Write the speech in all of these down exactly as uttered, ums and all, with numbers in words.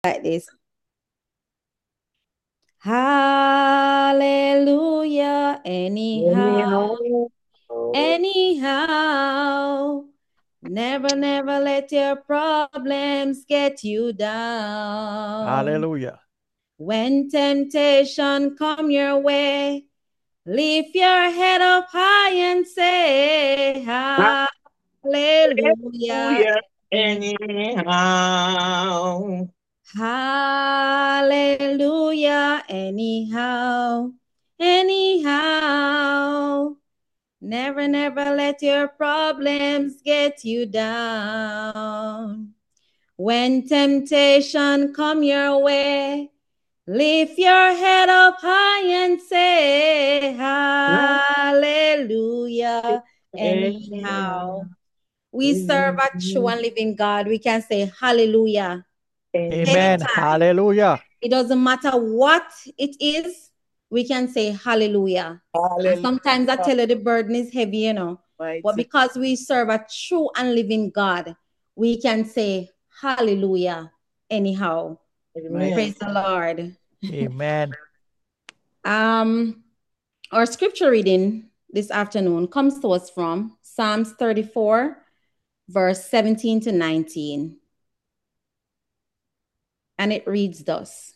like this. Hallelujah. Anyhow, anyhow. Never, never let your problems get you down. Hallelujah. When temptation come your way, lift your head up high and say, Hallelujah. Anyhow. Hallelujah. Anyhow, anyhow. Never, never let your problems get you down. When temptation come your way, lift your head up high and say, Hallelujah. Anyhow, we serve a true and living God. We can say hallelujah. Amen. Anytime. Hallelujah. It doesn't matter what it is, we can say hallelujah. Hallelujah. And sometimes I tell you the burden is heavy, you know. Mighty. But because we serve a true and living God, we can say hallelujah anyhow. Amen. Praise the Lord. Amen. Um, our scripture reading this afternoon comes to us from Psalms thirty-four, verse seventeen to nineteen. And it reads thus.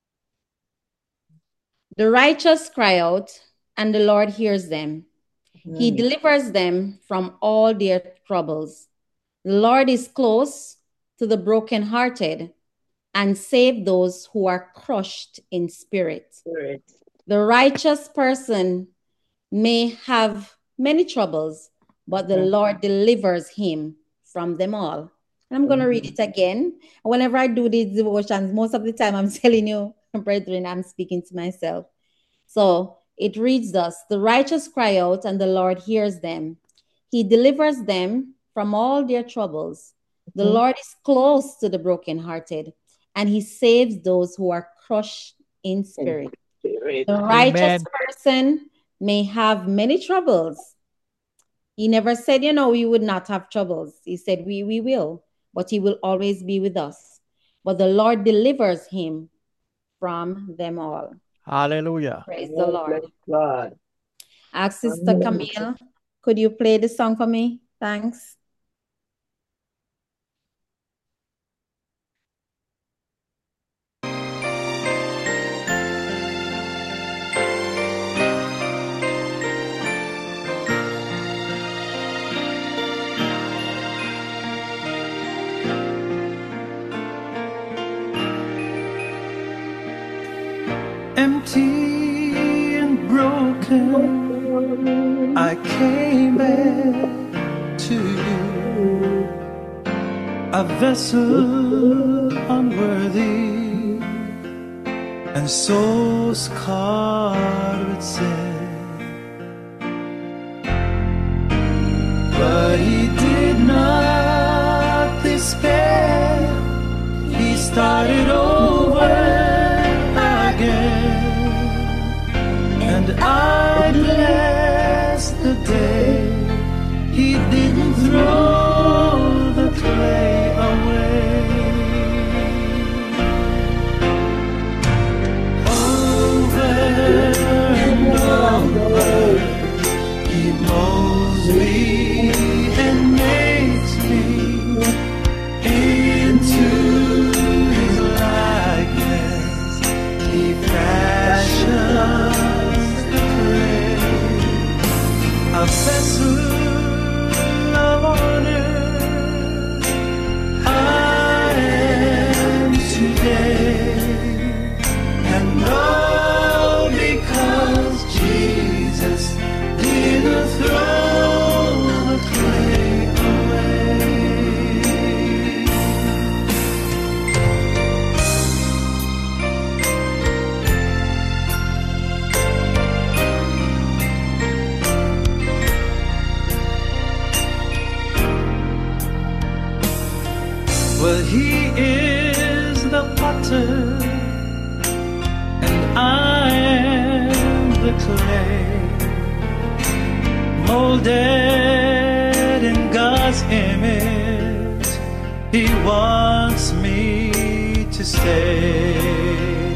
The righteous cry out, and the Lord hears them. Mm. He delivers them from all their troubles. The Lord is close to the brokenhearted and save those who are crushed in spirit. Spirit. The righteous person may have many troubles, but the Lord delivers him from them all. And I'm going to read it again. Whenever I do these devotions, most of the time I'm telling you, brethren, I'm speaking to myself. So it reads thus: the righteous cry out, and the Lord hears them. He delivers them from all their troubles. The mm-hmm. Lord is close to the brokenhearted, and he saves those who are crushed in spirit. spirit. The righteous Amen. Person may have many troubles. He never said, you know, we would not have troubles. He said, we, we will, but he will always be with us. But the Lord delivers him from them all. Hallelujah. Praise oh, the Lord. God. Ask Sister Camille, could you play the song for me? Thanks. Empty and broken, I came back to you, a vessel unworthy and so scarred with sin. But he did not despair, he started over. And I bless the day he didn't throw the clay away. Over and over he molds me and makes me into his likeness. He fashions a vessel of honor I am today, and all because Jesus didn't throw the clay away. Well, he is the potter, and I am the clay, molded in God's image. He wants me to stay. stay.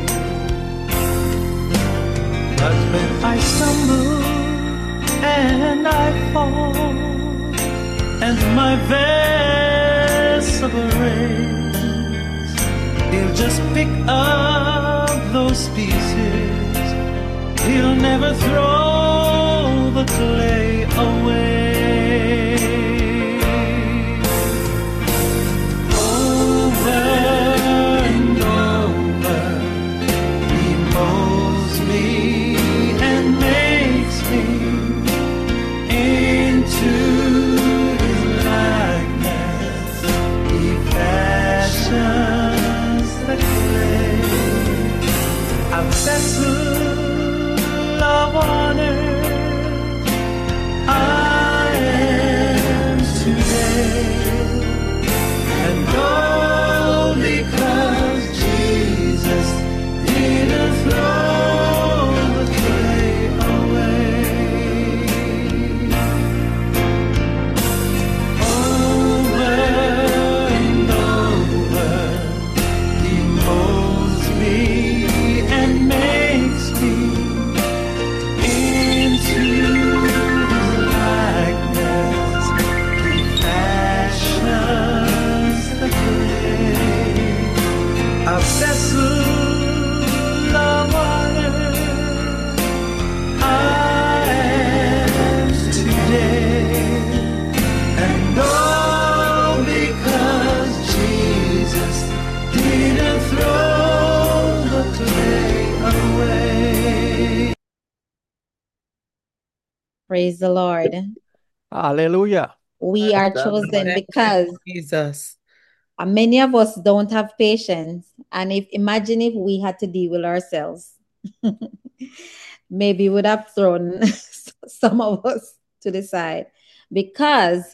But when I stumble and I fall, and my vessel breaks, He'll just pick up those pieces. He'll never throw the clay away. Over and over, He molds me and makes me into His likeness. He fashions the clay, a vessel of honor I am today. And all because Jesus didn't throw the clay away. Over and over, He molds me and makes me into His likeness. He fashions the clay, a vessel of honor I am today. And all because Jesus didn't throw the clay away. Praise the Lord. Hallelujah. We are chosen Thank you, because Jesus. uh, many of us don't have patience. And if imagine if we had to deal with ourselves, maybe we would have thrown some of us to the side, because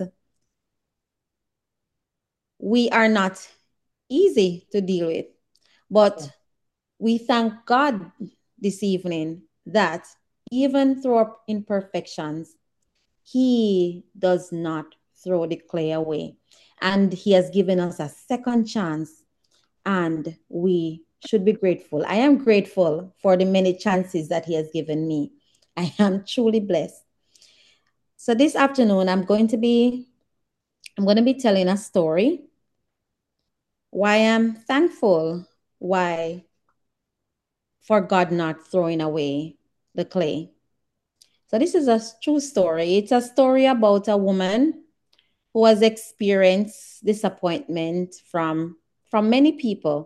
we are not easy to deal with. But we thank God this evening that even through our imperfections, He does not throw the clay away. And He has given us a second chance, and we should be grateful. I am grateful for the many chances that He has given me. I am truly blessed. So this afternoon, I'm going to be, I'm going to be telling a story why I'm thankful, why for God not throwing away the clay. So this is a true story. It's a story about a woman who has experienced disappointment from, from many people.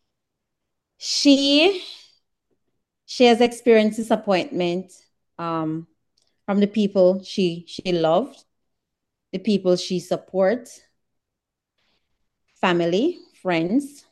She, she has experienced disappointment um, from the people she, she loved, the people she supports, family, friends.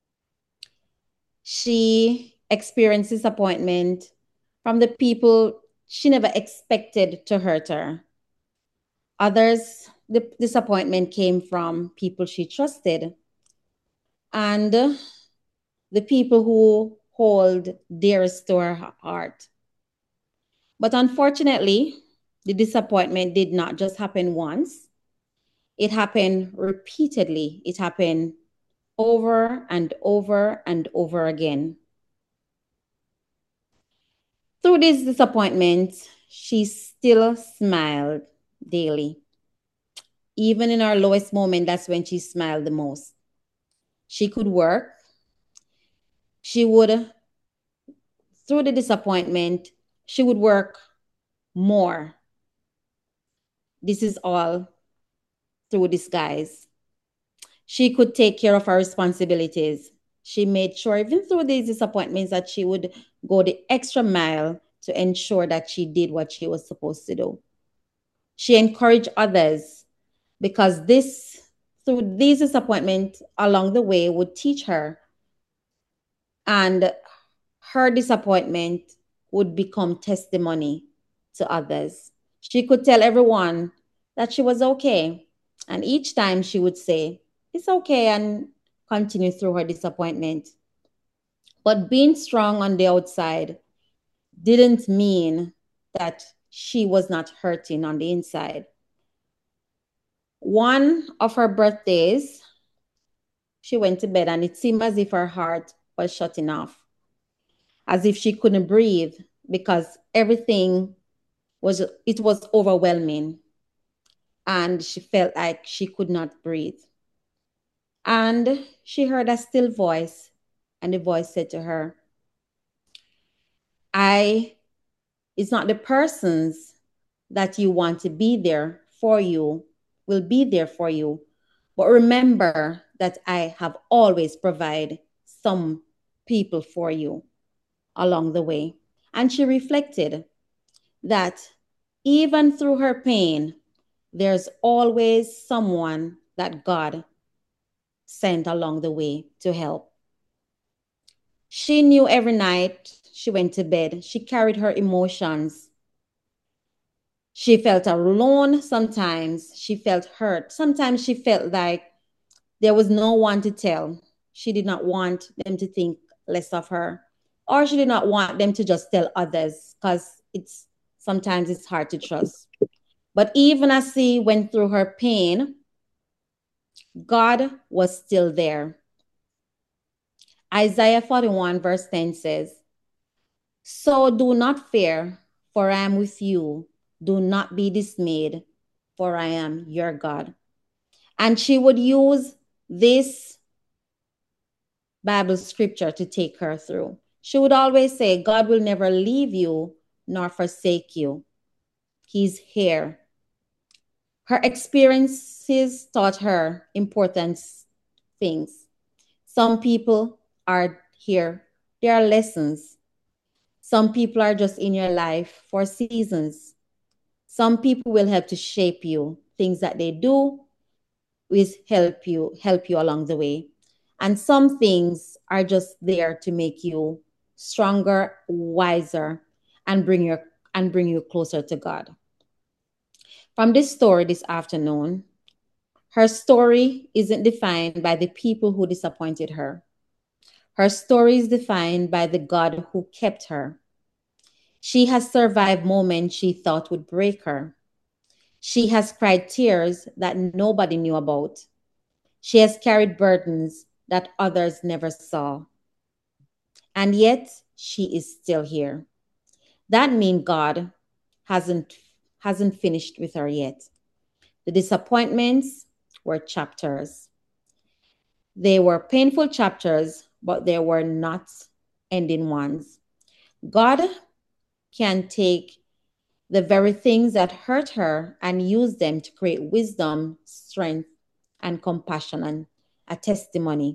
She experienced disappointment from the people she never expected to hurt her. Others, the disappointment came from people she trusted, and the people who hold dearest to her heart. But unfortunately, the disappointment did not just happen once. It happened repeatedly. It happened over and over and over again. Through this disappointment, she still smiled daily. Even in her lowest moment, that's when she smiled the most. She could work. She would, through the disappointment, she would work more. This is all through disguise. She could take care of her responsibilities. She made sure, even through these disappointments, that she would go the extra mile to ensure that she did what she was supposed to do. She encouraged others, because this, through these disappointments along the way, would teach her, and her disappointment would become testimony to others. She could tell everyone that she was okay, and each time she would say, "It's okay," and continue through her disappointment. But being strong on the outside didn't mean that she was not hurting on the inside. One of her birthdays, she went to bed, and it seemed as if her heart was shutting off, as if she couldn't breathe because everything was, it was overwhelming, and she felt like she could not breathe. And she heard a still voice, and the voice said to her, I, it's not the persons that you want to be there for you will be there for you, but remember that I have always provided some people for you along the way. And she reflected that even through her pain, there's always someone that God sent along the way to help. She knew every night she went to bed, she carried her emotions. She felt alone sometimes. She felt hurt. Sometimes she felt like there was no one to tell. She did not want them to think less of her, or she did not want them to just tell others, because it's sometimes it's hard to trust. But even as she went through her pain, God was still there. Isaiah forty-one verse ten says, so do not fear, for I am with you. Do not be dismayed, for I am your God. And she would use this Bible scripture to take her through. She would always say, God will never leave you nor forsake you. He's here. Her experiences taught her important things. Some people are here. There are lessons. Some people are just in your life for seasons. Some people will help to shape you. Things that they do will help you, help you along the way. And some things are just there to make you stronger, wiser, and bring you, and bring you closer to God. From this story this afternoon, her story isn't defined by the people who disappointed her. Her story is defined by the God who kept her. She has survived moments she thought would break her. She has cried tears that nobody knew about. She has carried burdens that others never saw. And yet, she is still here. That means God hasn't, hasn't finished with her yet. The disappointments were chapters. They were painful chapters, but they were not ending ones. God can take the very things that hurt her and use them to create wisdom, strength, and compassion, and a testimony.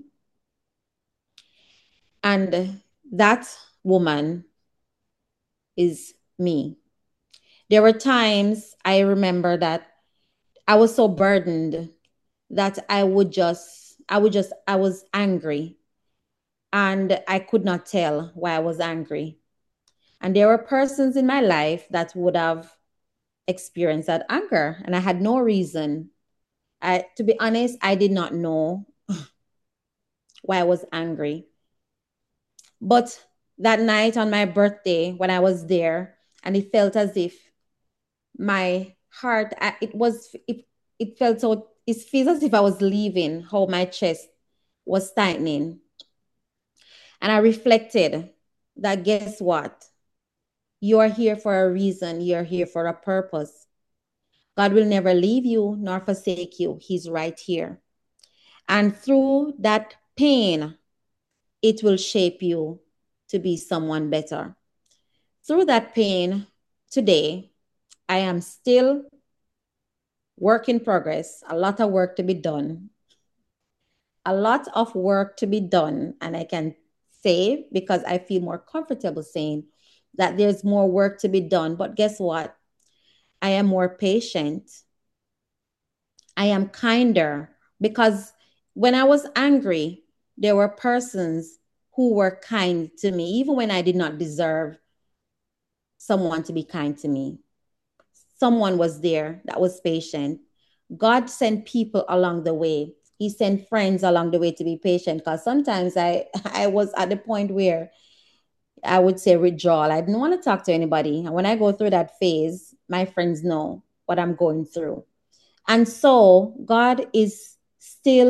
And that woman is me. There were times I remember that I was so burdened that I would just, I would just, I was angry, and I could not tell why I was angry. And there were persons in my life that would have experienced that anger, and I had no reason. I, to be honest, I did not know why I was angry. But that night on my birthday, when I was there, and it felt as if my heart, it was, it, it felt so, it feels as if I was leaving, how my chest was tightening. And I reflected that, guess what? You are here for a reason. You're here for a purpose. God will never leave you nor forsake you. He's right here. And through that pain, it will shape you to be someone better. Through that pain, today, I am still work in progress, a lot of work to be done. A lot of work to be done. And I can say, because I feel more comfortable saying that there's more work to be done. But guess what? I am more patient. I am kinder, because when I was angry, there were persons who were kind to me, even when I did not deserve someone to be kind to me. Someone was there that was patient. God sent people along the way. He sent friends along the way to be patient, because sometimes I, I was at the point where I would say withdrawal. I didn't want to talk to anybody. And when I go through that phase, my friends know what I'm going through. And so God is still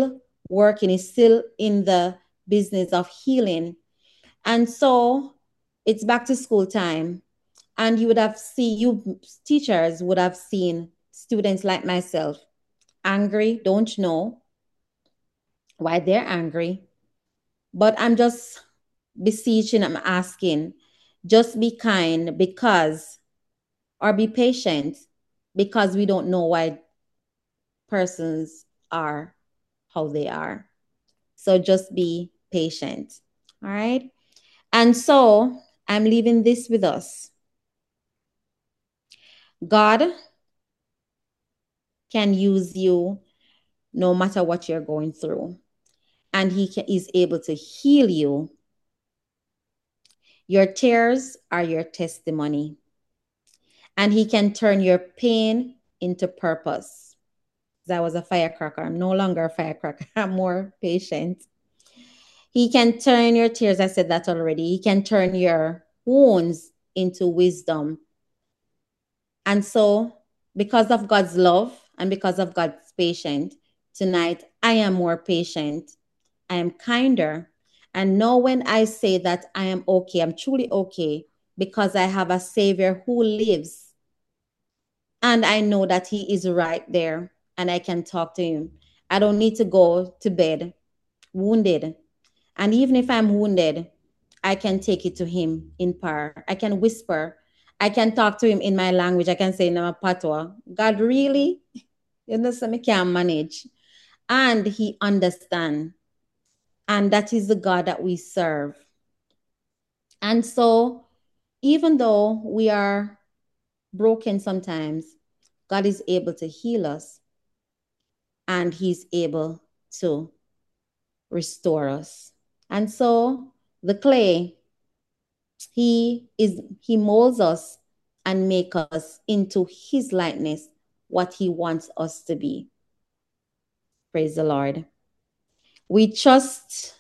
working, is still in the business of healing. And so it's back to school time. And you would have seen, you teachers would have seen students like myself angry, don't know why they're angry. But I'm just beseeching, I'm asking, just be kind because, or be patient because we don't know why persons are how they are. So just be patient. All right. And so I'm leaving this with us. God can use you no matter what you're going through, and He can, is able to heal you. Your tears are your testimony, and He can turn your pain into purpose. I was a firecracker. I'm no longer a firecracker. I'm more patient. He can turn your tears. I said that already. He can turn your wounds into wisdom. And so, because of God's love and because of God's patience, tonight I am more patient. I am kinder. And know when I say that I am okay, I'm truly okay because I have a Savior who lives. And I know that He is right there and I can talk to Him. I don't need to go to bed wounded. And even if I'm wounded, I can take it to Him in prayer. I can whisper. I can talk to Him in my language. I can say in my patois, God, really? You know, so I can manage. And He understands. And that is the God that we serve. And so, even though we are broken sometimes, God is able to heal us and He's able to restore us. And so, the clay, He is He molds us and make us into His likeness, what He wants us to be. Praise the Lord. We trust.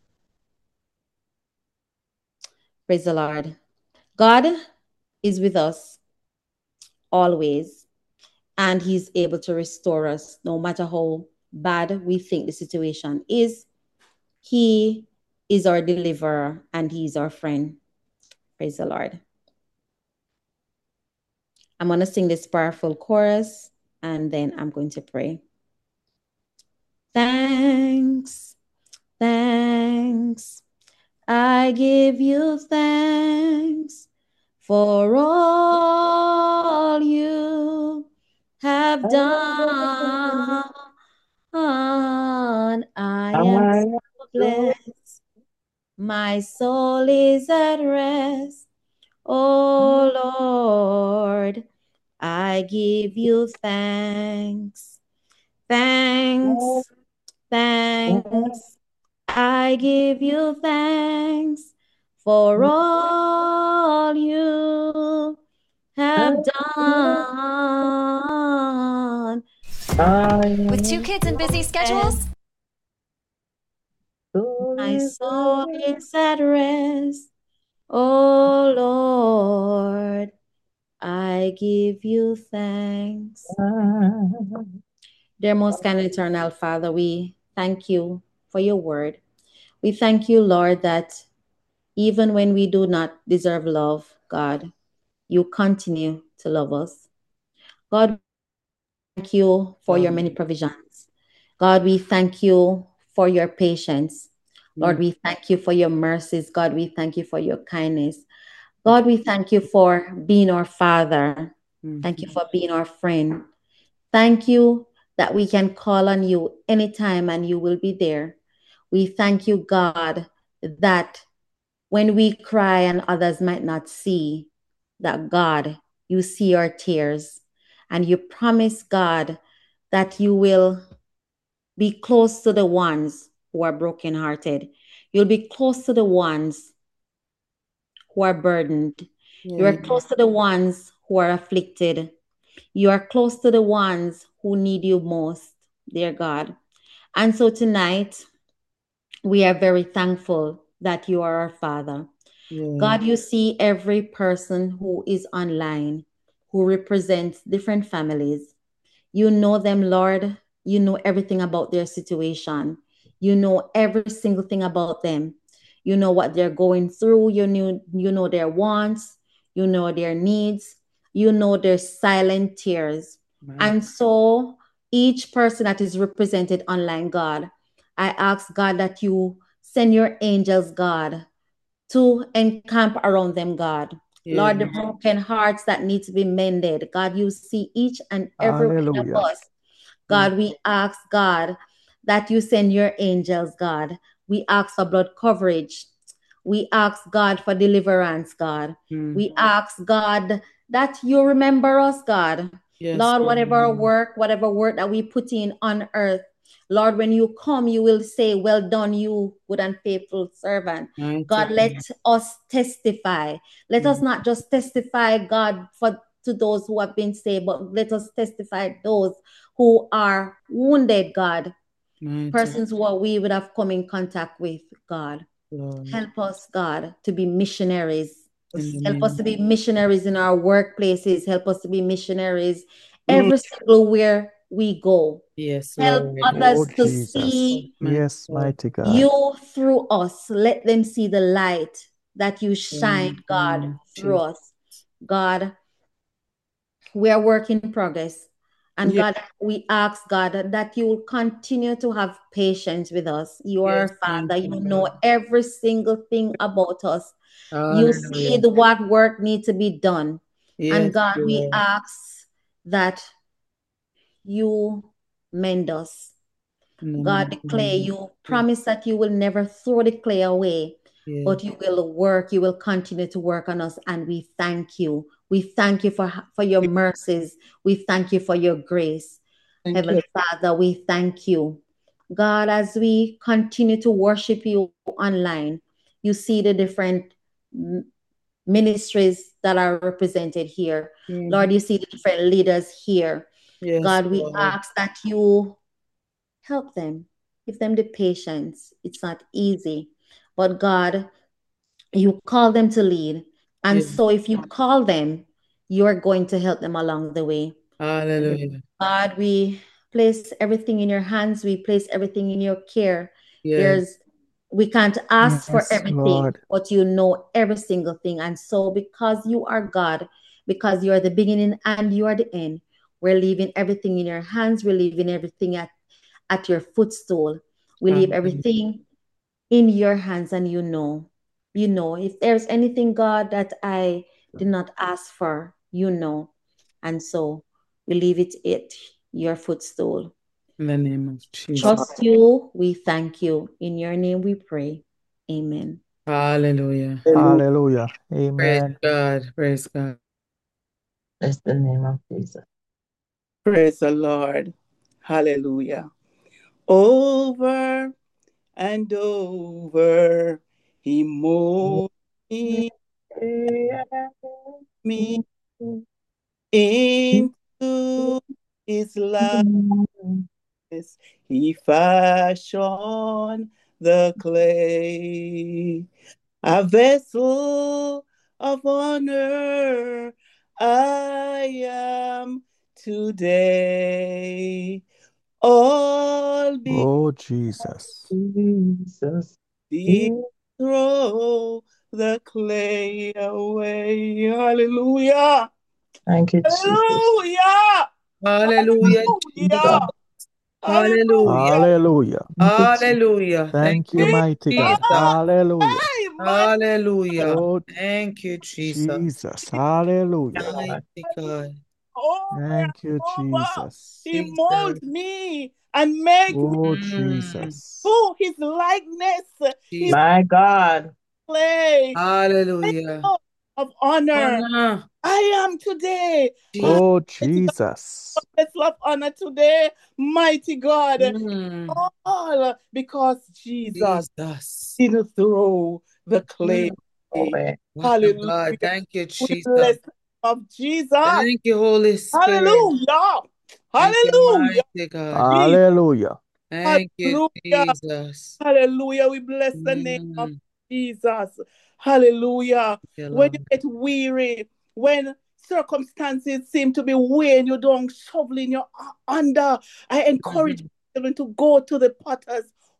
Praise the Lord. God is with us always, and He's able to restore us no matter how bad we think the situation is. He is our deliverer and He's our friend. Praise the Lord. I'm going to sing this powerful chorus and then I'm going to pray. Thanks, thanks, I give you thanks for all you have done. I am so blessed. My soul is at rest. Oh Lord, I give you thanks. Thanks, thanks. I give you thanks for all you have done. With two kids and busy schedules, My soul is at rest. Oh Lord, I give you thanks. Dear most kind and eternal Father, we thank you for your word. We thank you, Lord, that even when we do not deserve love, God, you continue to love us. God, thank you for your many provisions. God, we thank you for your patience. Lord, we thank you for your mercies. God, we thank you for your kindness. God, we thank you for being our Father. Thank you for being our friend. Thank you that we can call on you anytime and you will be there. We thank you, God, that when we cry and others might not see, that God, you see our tears. And you promise, God, that you will be close to the ones who are brokenhearted. You'll be close to the ones who are burdened. You are close to the ones who are afflicted. You are close to the ones who need you most, dear God. And so tonight, we are very thankful that you are our Father. God, you see every person who is online, who represents different families. You know them, Lord. You know everything about their situation. You know every single thing about them. You know what they're going through. You know, you know their wants. You know their needs. You know their silent tears. My And so each person that is represented online, God, I ask God that you send your angels, God, to encamp around them, God. yes. Lord, the broken hearts that need to be mended. God, you see each and every one of Hallelujah. us. God, we ask, God, that you send your angels, God. We ask for blood coverage. We ask, God, for deliverance, God. Mm. We ask, God, that you remember us, God. Yes, Lord, Lord. whatever work, whatever work that we put in on earth, Lord, when you come, you will say, well done, you good and faithful servant. Mighty God, let us testify. Let us not just testify, God, for to those who have been saved, but let us testify those who are wounded, God, Mighty persons who are we would have come in contact with, God. Lord. Help us, God, to be missionaries. In the Help name us to of be missionaries in our workplaces. Help us to be missionaries Mm. every single where we go. Yes, Help Lord. others Oh, to Jesus. see My Yes, God. mighty God. you through us. Let them see the light that you shine, Mm, God, mm, through Jesus. us. God, we are work in progress. And Yes, God, we ask, God, that you will continue to have patience with us. You are yes, a Father. mighty You know God. every single thing about us. You see Hallelujah. the what work needs to be done. And Yes, God, we Lord. ask that you mend us. In the God, the mighty clay, name of you Jesus. promise that you will never throw the clay away, Yes. but you will work, you will continue to work on us. And we thank you. We thank you for, for your mercies. We thank you for your grace. Thank Heavenly you. Father, we thank you. God, as we continue to worship you online, you see the different m- ministries that are represented here. Mhm. Lord, you see the different leaders here. Yes, God, we Lord. ask that you help them, give them the patience. It's not easy, but God, you call them to lead. And Yes. so if you call them, you are going to help them along the way. Hallelujah. God, we place everything in your hands. We place everything in your care. Yes. There's we can't ask for Yes, everything, Lord. but you know every single thing. And so because you are God, because you are the beginning and you are the end, we're leaving everything in your hands. We're leaving everything at, at your footstool. We leave Hallelujah. everything in your hands, and you know, you know, if there's anything, God, that I did not ask for, you know. And so we leave it at your footstool. In the name of Jesus. Trust you. We thank you. In your name we pray. Amen. Hallelujah. Hallelujah. Praise Amen. God. Praise God. Bless the name of Jesus. Praise the Lord. Hallelujah. Over and over, He moves me, me into His likeness. He fashioned the clay, a vessel of honor I am today. All because Oh, Jesus. Jesus. He throw the clay away. Hallelujah. Thank you, Jesus. Hallelujah. Hallelujah. Hallelujah. Hallelujah. Hallelujah. Hallelujah. Hallelujah. Thank Thank you, you, mighty God. Jesus. Hallelujah. Hey, my Hallelujah. Oh, Thank you, Jesus. Jesus. Hallelujah. Mighty God. over Thank you, and over. Jesus. He Jesus. molds me and make me Oh, Mm. Jesus. to his likeness. He Jesus. My God. play Hallelujah. of honor. Honor. I am today. Jesus. Oh, Jesus. Let's love honor today, mighty God. Mm. All because Jesus Jesus. didn't throw the clay. Mm. Away. What a Hallelujah. God. Thank you, We Jesus. bless the name of Jesus. Thank you, Holy Spirit. Hallelujah. Thank you, Hallelujah. mighty God. Jesus. Hallelujah. Thank you, Hallelujah. Jesus. Hallelujah. We bless the name of Mm. Jesus. Hallelujah. Thank you, When Lord. you get weary, when circumstances seem to be weighing you down, shoveling you u- under, I encourage Mhm. you to go to the potter's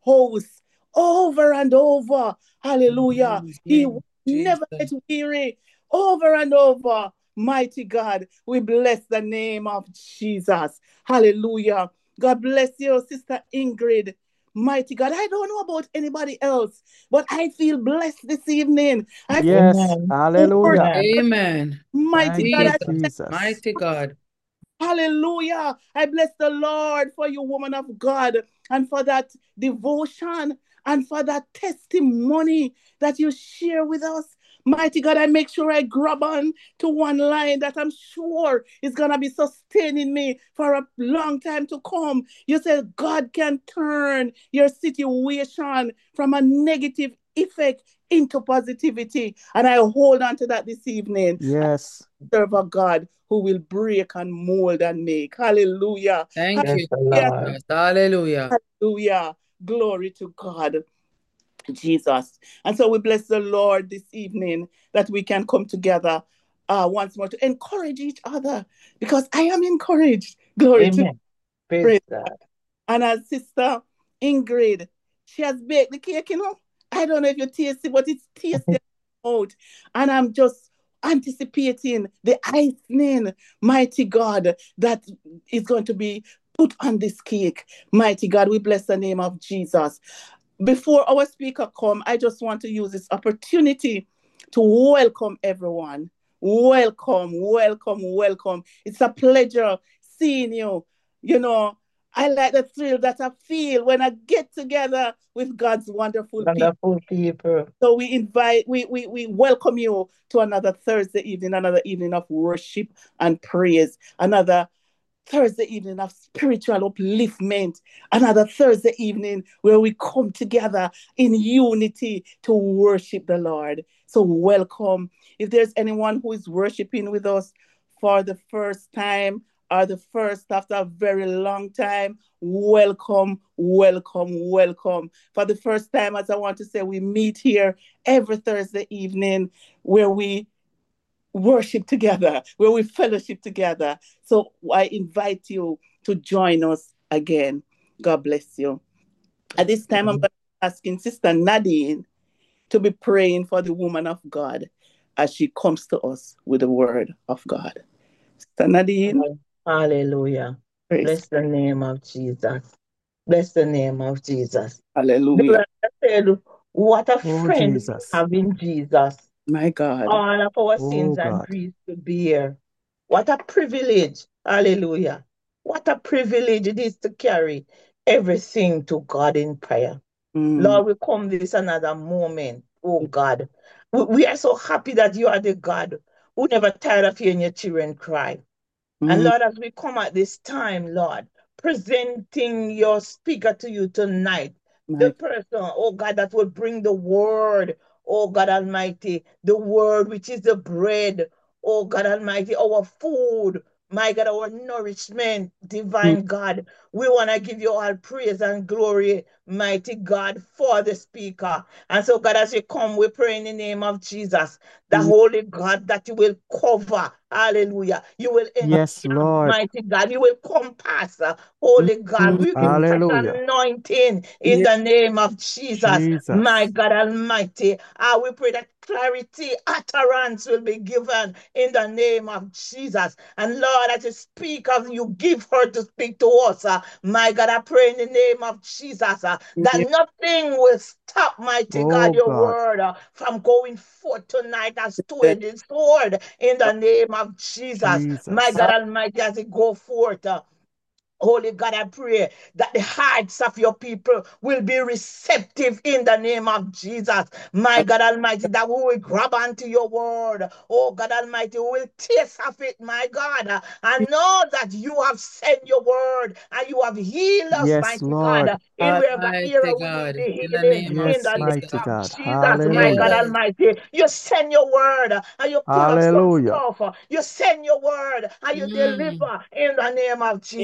house over and over. Hallelujah. Yes, He yes, never Jesus. get weary over and over. Mighty God, we bless the name of Jesus. Hallelujah. God bless you, Sister Ingrid. Mighty God, I don't know about anybody else, but I feel blessed this evening. I feel Yes. Amen. Hallelujah. Amen. Amen. mighty Thank God. you, I Jesus. Jesus. Mighty God. Hallelujah. I bless the Lord for you, woman of God, and for that devotion and for that testimony that you share with us. Mighty God, I make sure I grab on to one line that I'm sure is going to be sustaining me for a long time to come. You said God can turn your situation from a negative effect into positivity. And I hold on to that this evening. Yes. Serve a God who will break and mold and make. Hallelujah. Thank Yes, you, the Hallelujah. Lord. Jesus. Hallelujah. Hallelujah. Glory to God. Jesus. And so we bless the Lord this evening that we can come together uh, once more to encourage each other, because I am encouraged. Glory to Amen. Praise praise. God. And our sister Ingrid, she has baked the cake, you know. I don't know if you taste it, but it's tasty out. And I'm just anticipating the icing, mighty God, that is going to be put on this cake. Mighty God, we bless the name of Jesus. Before our speaker come, I just want to use this opportunity to welcome everyone. Welcome, welcome, welcome. It's a pleasure seeing you. You know, I like the thrill that I feel when I get together with God's wonderful people. Wonderful people. So we invite, we, we, we welcome you to another Thursday evening, another evening of worship and praise, another Thursday evening of spiritual upliftment, another Thursday evening where we come together in unity to worship the Lord. So welcome. If there's anyone who is worshiping with us for the first time or the first after a very long time, welcome, welcome, welcome. For the first time, as I want to say, we meet here every Thursday evening where we worship together, where we fellowship together. So I invite you to join us again. God bless you. At this time, I'm going to be asking Sister Nadine to be praying for the woman of God as she comes to us with the word of God. Sister Nadine. Hallelujah. Praise. Bless the name of Jesus. Bless the name of Jesus. Hallelujah. I said, what a Oh, friend we Jesus. have in Jesus. My God. All of our Oh, sins and God. griefs to bear. What a privilege. Hallelujah. What a privilege it is to carry everything to God in prayer. Mm. Lord, we come this another moment, oh God. We, we are so happy that you are the God who never tired of hearing your children cry. And Mm. Lord, as we come at this time, Lord, presenting your speaker to you tonight, My the person, oh God, that will bring the word, oh God Almighty, the word which is the bread, oh God Almighty, our food, my God, our nourishment, divine Mm. God. We want to give you all praise and glory, mighty God, for the speaker. And so, God, as you come, we pray in the name of Jesus, the Mm. Holy God, that you will cover, hallelujah. You will Yes, encamp, Lord. mighty God. You will compass, uh, Holy God. We give fresh Hallelujah. anointing in Yeah. the name of Jesus, my Jesus. God Almighty. Uh, we pray that clarity, utterance will be given in the name of Jesus. And Lord, as you speak of, you give her to speak to us. Uh, my God, I pray in the name of Jesus uh, that Yeah. nothing will stop, mighty Oh, God, your God. word uh, from going forth tonight as two-edged sword in the name of Jesus. My Jesus. God Almighty, as it go forth, uh, Holy God, I pray that the hearts of your people will be receptive in the name of Jesus. My God Almighty, that we will grab onto your word. Oh God Almighty, we will taste of it, my God. And know that you have sent your word and you have healed us, Yes, mighty God. Lord. In wherever area Mighty we need God. the In the healing, name of in Yes, the name mighty Jesus. of God. Jesus, my God Hallelujah. Yes. Almighty, you send your word and you pull up some Hallelujah. stuff. You send your word and you Mm. deliver in the name of Jesus. Amen.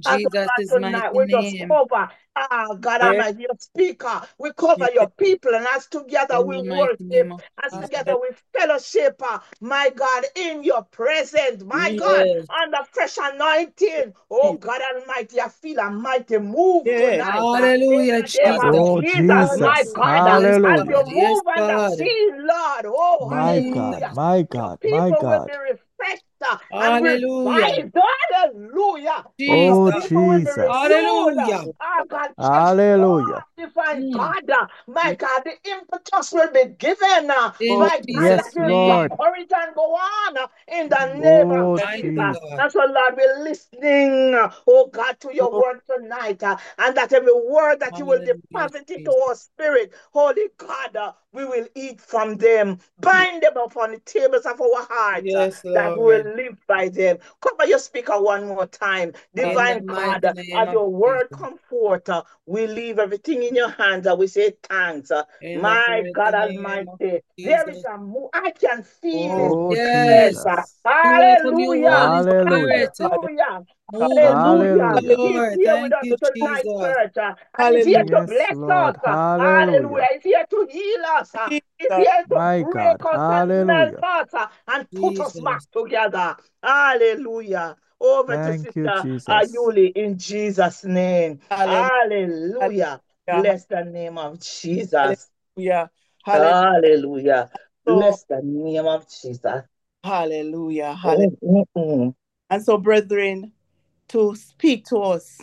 And so, Jesus' God, mighty tonight we just name. cover, ah, God Yeah. Almighty, your speaker. We cover your people, and as together In we the mighty name worship, of as Jesus. together we fellowship, ah, my God, in your presence, my God, Yes. under fresh anointing. Oh, God Almighty, I feel a mighty move Yeah. tonight. ah, Hallelujah, in the name of Jesus. Oh, Jesus, my Jesus. God, Hallelujah. ah, Yes, as Hallelujah. you God. Yes, move on the God. field, Lord. Oh, My Mm. God, hallelujah. my Your God, my people will be God. refreshed uh, and Hallelujah. revived. Hallelujah. Your Oh, Jesus. people will be Jesus. renewed. Hallelujah. Ah, God, Hallelujah. transformed, divine Mm. God. uh, My God, the impetus will be given. uh, In Oh, My God, that Jesus' Yes, will give us name. Lord. courage and go on uh, in the name of Oh, Mighty Jesus. Jesus. God. And so, Lord, we're listening, uh, oh God, to your oh, word tonight. uh, And that every word that you will Hallelujah, deposit into Jesus. our spirit, Holy God, uh, we will eat from them. Bind them up on the tables of our hearts, uh, Yes, that we Lord. will live by them. Cover your speaker one more time. In the Divine God, mighty uh, name as of your word Jesus. come forth, uh, we leave everything in your hands and we say thanks. uh, In the My mighty God name of Almighty, there is Jesus. a move. I can feel His Oh, presence. Yes. uh, Jesus. We welcome you, Hallelujah. Holy Hallelujah. Spirit. Hallelujah. Move, move, Hallelujah. Hallelujah. He's Lord. here with Thank us you, tonight, Jesus. church. uh, And he's here hallelujah. to Yes, bless us. Lord. uh, Hallelujah. Hallelujah. He's here to heal us. uh, He's Jesus. here to My break God. us and melt Hallelujah. us uh, and put us back Jesus. together. Hallelujah. Over to Thank you, Sister Jesus. Ayuli in Jesus' name. Hallelujah. Hallelujah. Hallelujah. Bless the name of Jesus. Hallelujah. Hallelujah. Hallelujah. So, Bless the name of Jesus. hallelujah. Hallelujah. Mm-mm. And so, brethren, to speak to us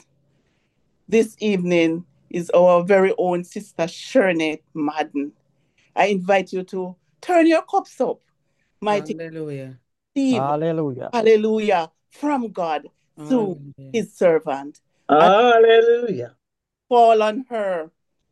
this evening is our very own Sister Shernette Madden. I invite you to turn your cups up, mighty Hallelujah. Steve. Hallelujah. Hallelujah. From God through Hallelujah. his servant. And Hallelujah. fall on her.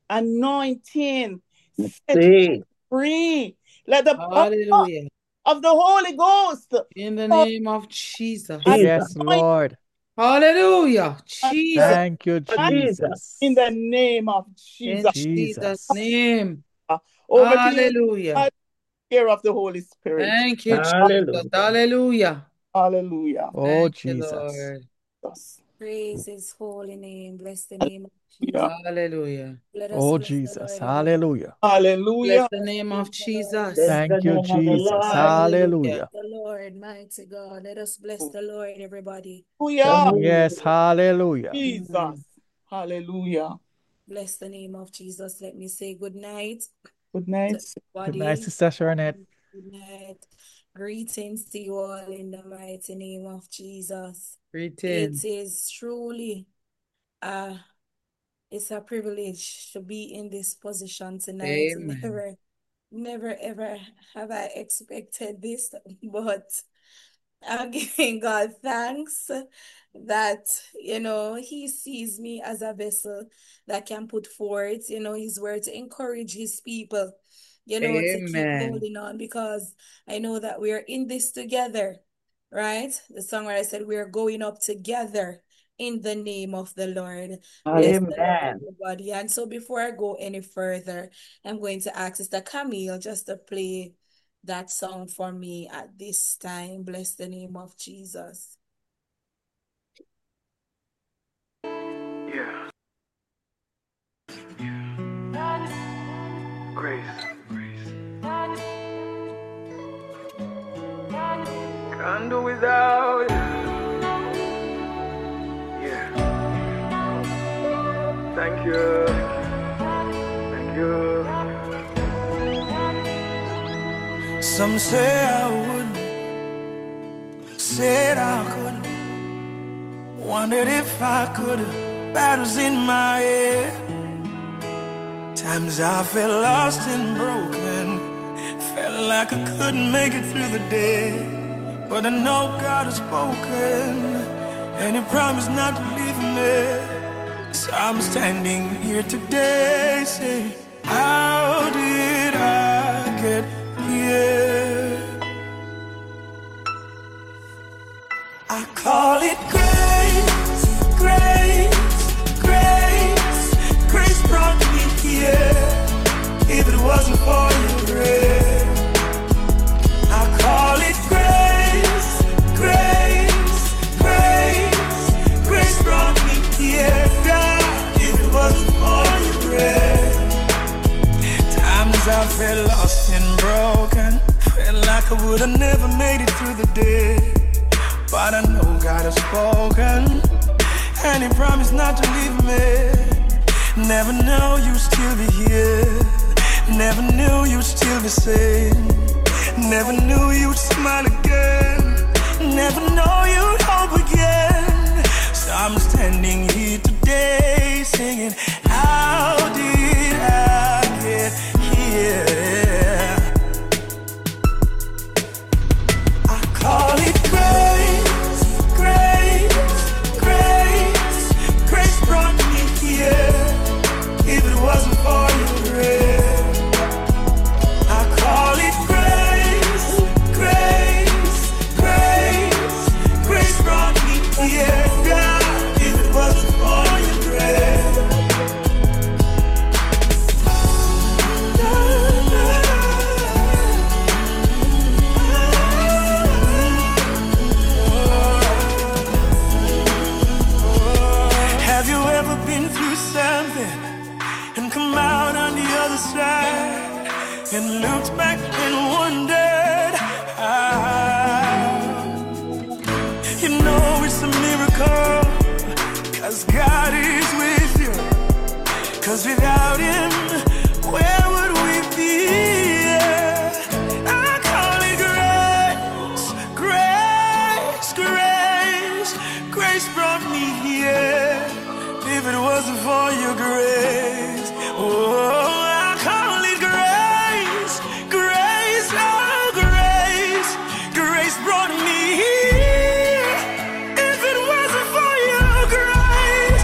Anointing. Set See. free. Let the power Hallelujah. of the Holy Ghost In the fall name of Jesus. and Jesus. Yes, Lord. Hallelujah. anoint Jesus. her Thank you, Jesus. in the Jesus. name of In Jesus. Jesus' Jesus. name. Over to you, Hallelujah. care of the Holy Spirit. Thank you, Jesus. Hallelujah. Hallelujah. Hallelujah. Oh, Thank you, Jesus. Lord. Jesus. Praise his holy name. Bless the name of Jesus. Hallelujah. Hallelujah. Let us Oh, bless the Jesus. Lord, everybody. Hallelujah. Bless Hallelujah. the name of Praise the Lord. Bless Jesus. the Thank you, name of the Jesus. Lord. Hallelujah. Hallelujah. The Lord, mighty God. Let us bless the Lord, everybody. Hallelujah. Yes, Hallelujah. hallelujah. Jesus. Mm. Hallelujah. Bless the name of Jesus. Let me say good night Good to night. Good night, everybody. Sister Shernette. Good night. Greetings to you all in the mighty name of Jesus. Greetings. It is truly uh it's a privilege to be in this position tonight. Amen. Never, never ever have I expected this, but I'm giving God thanks that, you know, He sees me as a vessel that can put forth, you know, His word to encourage His people, you know, to keep Amen. holding on, because I know that we are in this together, right? The songwriter said we are going up together in the name of the Lord. Bless the Lord, Amen. everybody. And so before I go any further, I'm going to ask Sister Camille just to play that song for me at this time. Bless the name of Jesus. Yeah. Grace. Can't do without you. Yeah. Thank you. Thank you. Some say I wouldn't, said I couldn't, wondered if I could. Battles in my head. Times I felt lost and broken, felt like I couldn't make it through the day. But I know God has spoken, and He promised not to leave me. So I'm standing here today saying, how did I get here? I call it grace, grace, grace. Grace brought me here. If it wasn't for your grace, I call it grace, grace, grace. Grace brought me like I would have never made it through the day. But I know God has spoken, and He promised not to leave me. Never knew you'd still be here. Never knew you'd still be sane. Never knew you'd smile again. Never know you'd hope again. So I'm standing here today singing, how did I get here? I call it grace, grace, grace. Grace brought me here. If it wasn't for your grace, I call it grace, grace, grace. Grace brought me here, God. If it wasn't for your grace. Have you ever been through something and come out on the other side and looked back and wondered how? You know it's a miracle, 'cause God is with you. 'Cause without Him, where would we be? I call it grace, grace, grace. Grace brought me here. If it wasn't for your grace, oh, I call it grace, grace, oh, grace. Grace brought me here. If it wasn't for your grace,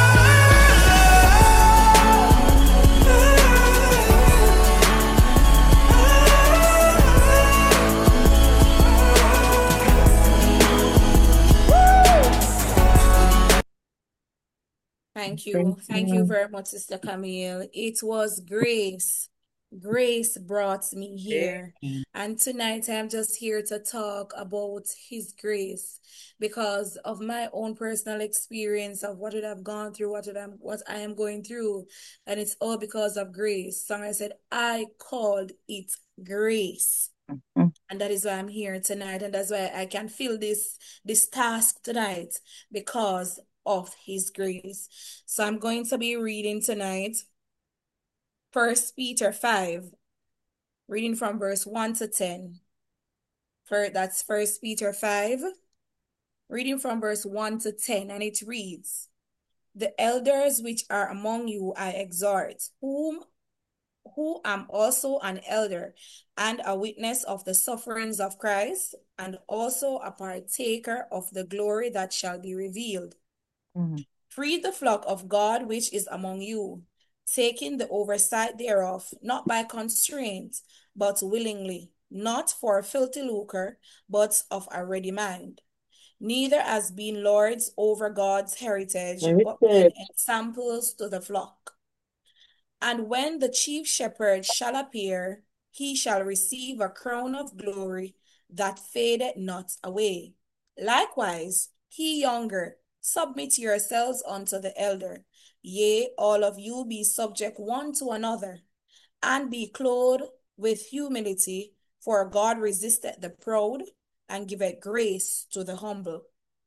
Thank you. Thank you very much, Sister Camille. It was grace. Grace brought me here. And tonight I'm just here to talk about His grace because of my own personal experience of what I've gone through, what it am, what I am going through. And it's all because of grace. So I said, I called it grace. Mhm. And that is why I'm here tonight. And that's why I can feel this, this task tonight because of His grace. So I'm going to be reading tonight First Peter five, reading from verse one to ten. For, that's First Peter five, reading from verse one to ten, and it reads, the elders which are among you I exhort, whom who am also an elder and a witness of the sufferings of Christ, and also a partaker of the glory that shall be revealed. Mhm. Feed the flock of God which is among you, taking the oversight thereof, not by constraint, but willingly, not for filthy lucre, but of a ready mind. Neither as being lords over God's heritage, but being Heritage. examples to the flock. And when the chief shepherd shall appear, he shall receive a crown of glory that fadeth not away. Likewise, he younger, submit yourselves unto the elder. Yea, all of you be subject one to another, and be clothed with humility, for God resisteth the proud, and giveth grace to the humble.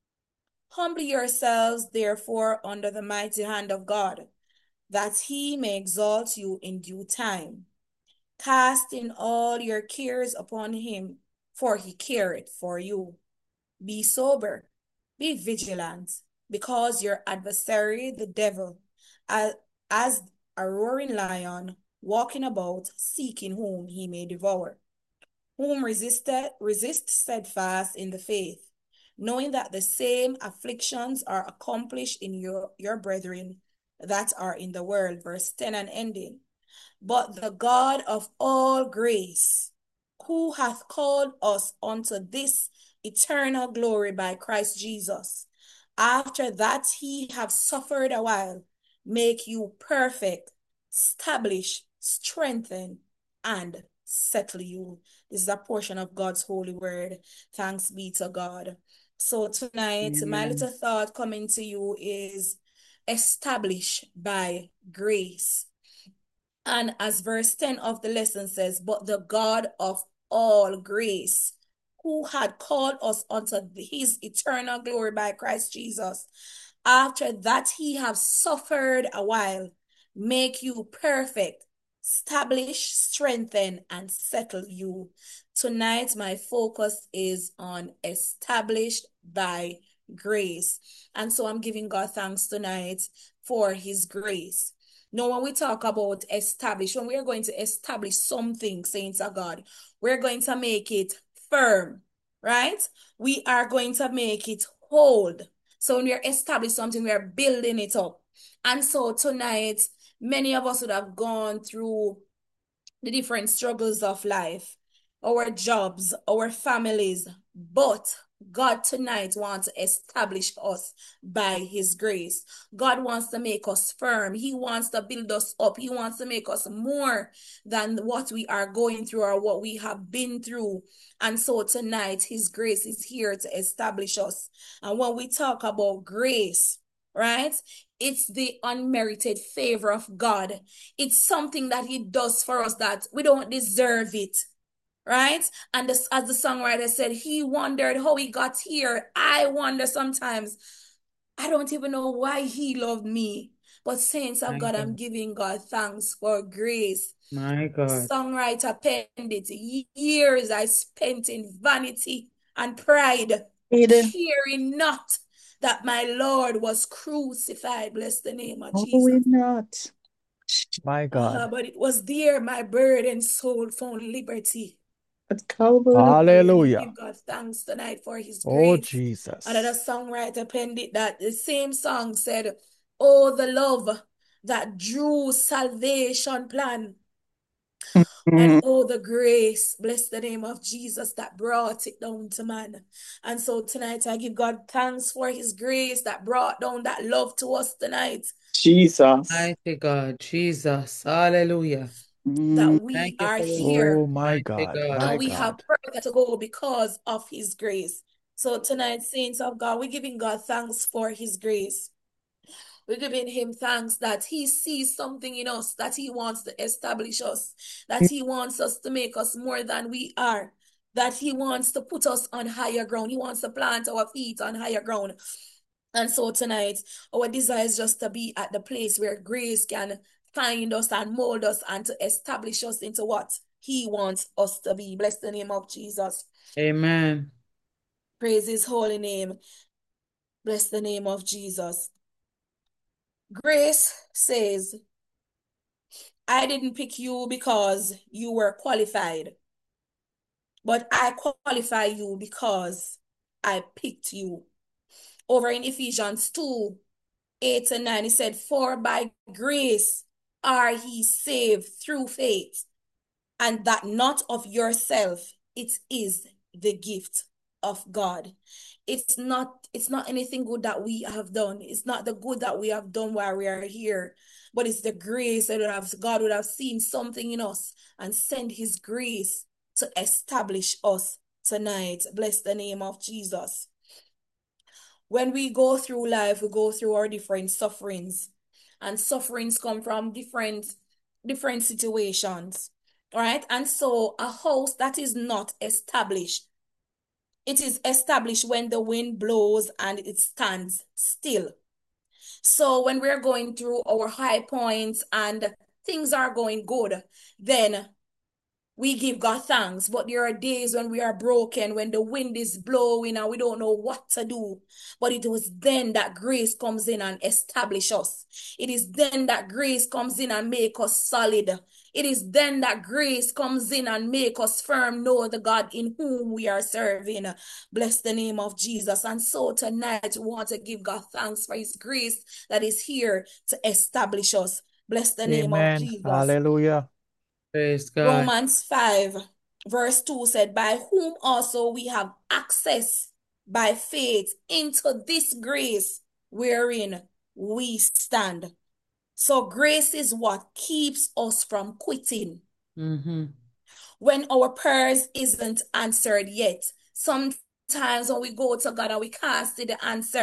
Humble yourselves, therefore, under the mighty hand of God, that He may exalt you in due time, casting all your cares upon Him, for He careth for you. Be sober, be vigilant, because your adversary, the devil, as, as a roaring lion, walking about, seeking whom he may devour, whom resisted, resist steadfast in the faith, knowing that the same afflictions are accomplished in your, your brethren that are in the world. Verse ten and ending. But the God of all grace, who hath called us unto this eternal glory by Christ Jesus, after that he have suffered a while, make you perfect, establish, strengthen, and settle you. This is a portion of God's holy word. Thanks be to God. So tonight, Amen. my little thought coming to you is established by grace. And as verse ten of the lesson says, but the God of all grace, who had called us unto his eternal glory by Christ Jesus. After that he have suffered a while, make you perfect, establish, strengthen, and settle you. Tonight, my focus is on established by grace. And so I'm giving God thanks tonight for his grace. Now, when we talk about establish, when we are going to establish something, saints of God, we're going to make it firm, right? We are going to make it hold. So when we are establishing something, we are building it up. And so tonight, many of us would have gone through the different struggles of life, our jobs, our families, but God tonight wants to establish us by his grace. God wants to make us firm. He wants to build us up. He wants to make us more than what we are going through or what we have been through. And so tonight, his grace is here to establish us. And when we talk about grace, right? It's the unmerited favor of God. It's something that he does for us that we don't deserve it, right? And this, as the songwriter said, he wondered how he got here. I wonder sometimes, I don't even know why he loved me. But saints of My God, I'm God. giving God thanks for grace. My The God. songwriter penned it. Years I spent in vanity and pride, Eden. caring not that my Lord was crucified. Bless the name of Oh, Jesus. we not. My Ah, God. but it was there my burdened soul found liberty. At Calvary. I really Hallelujah. give God thanks tonight for his Oh, grace. Another Jesus. songwriter penned it that the same song said, oh, the love that drew salvation plan. And Mm. oh, the grace, bless the name of Jesus, that brought it down to man. And so tonight I give God thanks for his grace that brought down that love to us tonight. Jesus. Mighty God. Jesus. Hallelujah. That Mm. we Thank you are for your here. word. Oh, my Mighty God. God. My And we have God. further to go because of his grace. So tonight, saints of God, we're giving God thanks for his grace. We're giving him thanks that he sees something in us, that he wants to establish us, that he wants us to make us more than we are, that he wants to put us on higher ground. He wants to plant our feet on higher ground. And so tonight, our desire is just to be at the place where grace can find us and mold us and to establish us into what he wants us to be. Bless the name of Jesus. Amen. Praise his holy name. Bless the name of Jesus. Grace says, I didn't pick you because you were qualified, but I qualify you because I picked you. Over in Ephesians two, eight and nine, it said, for by grace are ye saved through faith, and that not of yourself, it is the gift of God. It's not, it's not anything good that we have done. It's not the good that we have done while we are here, but it's the grace that have, God would have seen something in us and send his grace to establish us tonight. Bless the name of Jesus. When we go through life, we go through our different sufferings, and sufferings come from different, different situations. All right. And so a house that is not established, it is established when the wind blows and it stands still. So when we're going through our high points and things are going good, then we give God thanks. But there are days when we are broken, when the wind is blowing and we don't know what to do. But it was then that grace comes in and establish us. It is then that grace comes in and make us solid. It is then that grace comes in and make us firm, know the God in whom we are serving. Bless the name of Jesus. And so tonight we want to give God thanks for his grace that is here to establish us. Bless the name of Amen. Jesus. Hallelujah. Praise God. Romans five, verse two said, by whom also we have access by faith into this grace wherein we stand. So grace is what keeps us from quitting. Mm-hmm. When our prayers isn't answered yet, sometimes when we go to God and we can't see the answer,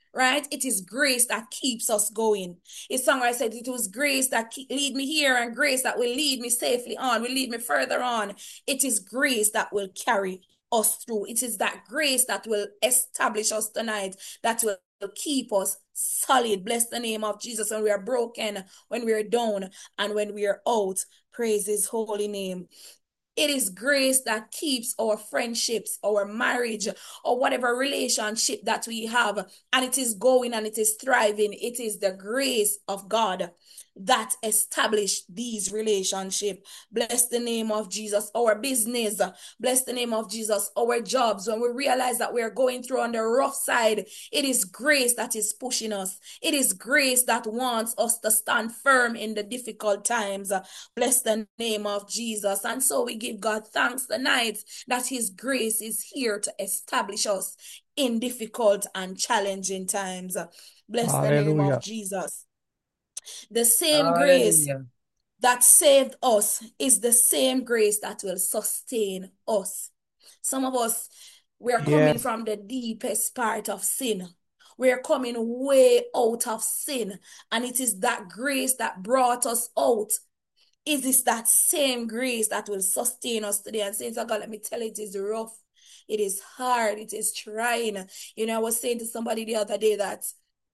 right? It is grace that keeps us going. His songwriter said, it was grace that keep, lead me here and grace that will lead me safely on, will lead me further on. It is grace that will carry us through. It is that grace that will establish us tonight, that will keep us solid. Bless the name of Jesus. When we are broken, when we are down, and when we are out, praise his holy name. It is grace that keeps our friendships, our marriage, or whatever relationship that we have, and it is going and it is thriving. It is the grace of God that established these relationships. Bless the name of Jesus. Our business, bless the name of Jesus. Our jobs, when we realize that we are going through on the rough side, it is grace that is pushing us. It is grace that wants us to stand firm in the difficult times. Bless the name of Jesus. And so we give God thanks tonight that his grace is here to establish us in difficult and challenging times. Bless the name of Hallelujah. Jesus. The same grace Hallelujah. that saved us is the same grace that will sustain us. Some of us, we are coming Yes. from the deepest part of sin. We are coming way out of sin. And it is that grace that brought us out. Is this that same grace that will sustain us today? And saints of God, let me tell you, it is rough. It is hard. It is trying. You know, I was saying to somebody the other day that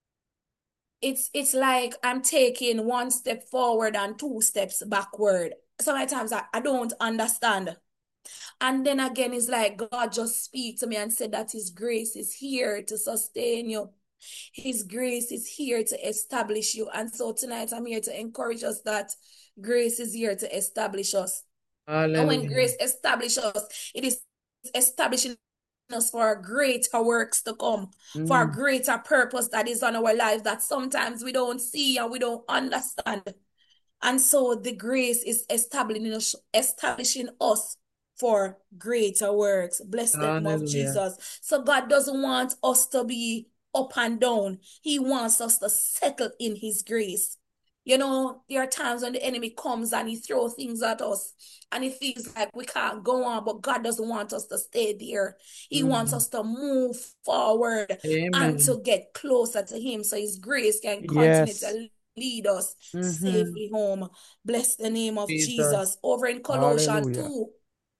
it's it's like I'm taking one step forward and two steps backward. Sometimes I, I don't understand. And then again, it's like God just speak to me and said that his grace is here to sustain you. His grace is here to establish you. And so tonight I'm here to encourage us that grace is here to establish us. And when Hallelujah. grace establishes us, it is establishing us for greater works to come, for a Mm. greater purpose that is on our lives that sometimes we don't see and we don't understand. And so the grace is establishing us, establishing us for greater works. Bless the name of Hallelujah. Jesus. So God doesn't want us to be up and down. He wants us to settle in his grace. You know, there are times when the enemy comes and he throws things at us and it feels like we can't go on, but God doesn't want us to stay there. He wants Mm. us to move forward and Amen. to get closer to him so his grace can continue Yes. to lead us Mhm. safely home. Bless the name of Jesus. Jesus. Over in Colossians Hallelujah. two,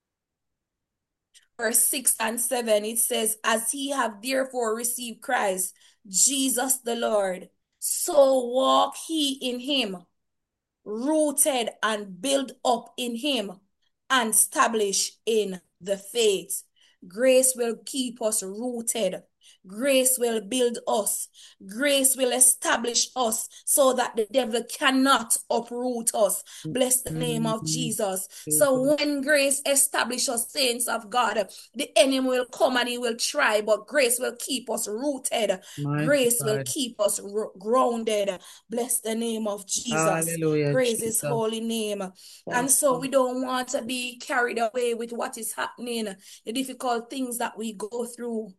verse six and seven, it says, as he have therefore received Christ, Jesus the Lord, so walk he in him, rooted and built up in him, and established in the faith. Grace will keep us rooted. Grace will build us. Grace will establish us so that the devil cannot uproot us. Bless the name of Mhm. Jesus. So Jesus. when grace establishes saints of God, the enemy will come and he will try, but grace will keep us rooted. Mighty Grace will God. keep us ro- grounded. Bless the name of Jesus. Hallelujah, Praise his Jesus. holy name. And so we don't want to be carried away with what is happening, the difficult things that we go through,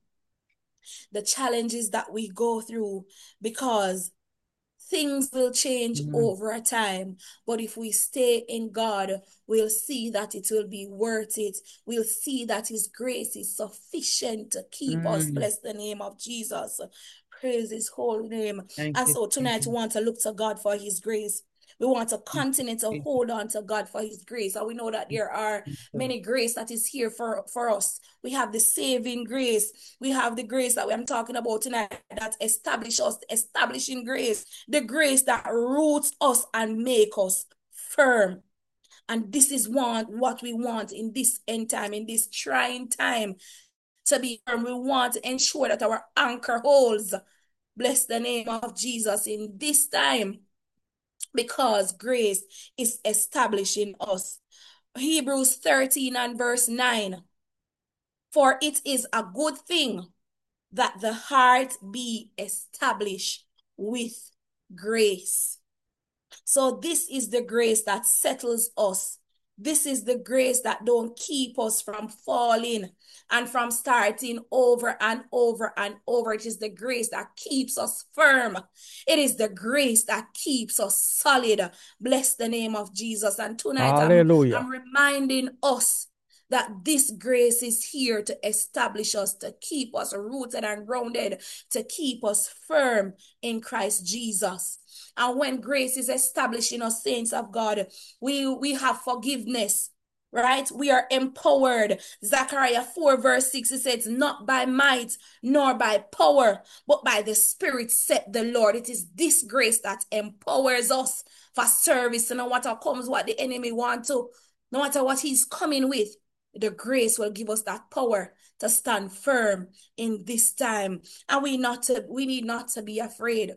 the challenges that we go through, because things will change Mm. over a time. But if we stay in God, we'll see that it will be worth it. We'll see that his grace is sufficient to keep us. Mm. Bless the name of Jesus. Praise his holy name. Thank And you, so tonight Jesus. we want to look to God for his grace. We want to continue to Jesus. hold on to God for his grace. And we know that there are many grace that is here for, for us. We have the saving grace. We have the grace that I'm talking about tonight that establishes us, establishing grace, the grace that roots us and make us firm. And this is what, what we want in this end time, in this trying time, to be firm. We want to ensure that our anchor holds. Bless the name of Jesus in this time, because grace is establishing us. Hebrews thirteen and verse nine. For it is a good thing that the heart be established with grace. So this is the grace that settles us. This is the grace that don't keep us from falling and from starting over and over and over. It is the grace that keeps us firm. It is the grace that keeps us solid. Bless the name of Jesus. And tonight I'm, Hallelujah. I'm reminding us that this grace is here to establish us, to keep us rooted and grounded, to keep us firm in Christ Jesus. And when grace is established in us, saints of God, we, we have forgiveness, right? We are empowered. Zechariah four verse six, it says, not by might nor by power, but by the Spirit said the Lord. It is this grace that empowers us for service. And no matter comes what the enemy wants to, no matter what he's coming with, the grace will give us that power to stand firm in this time. And we not to, we need not to be afraid.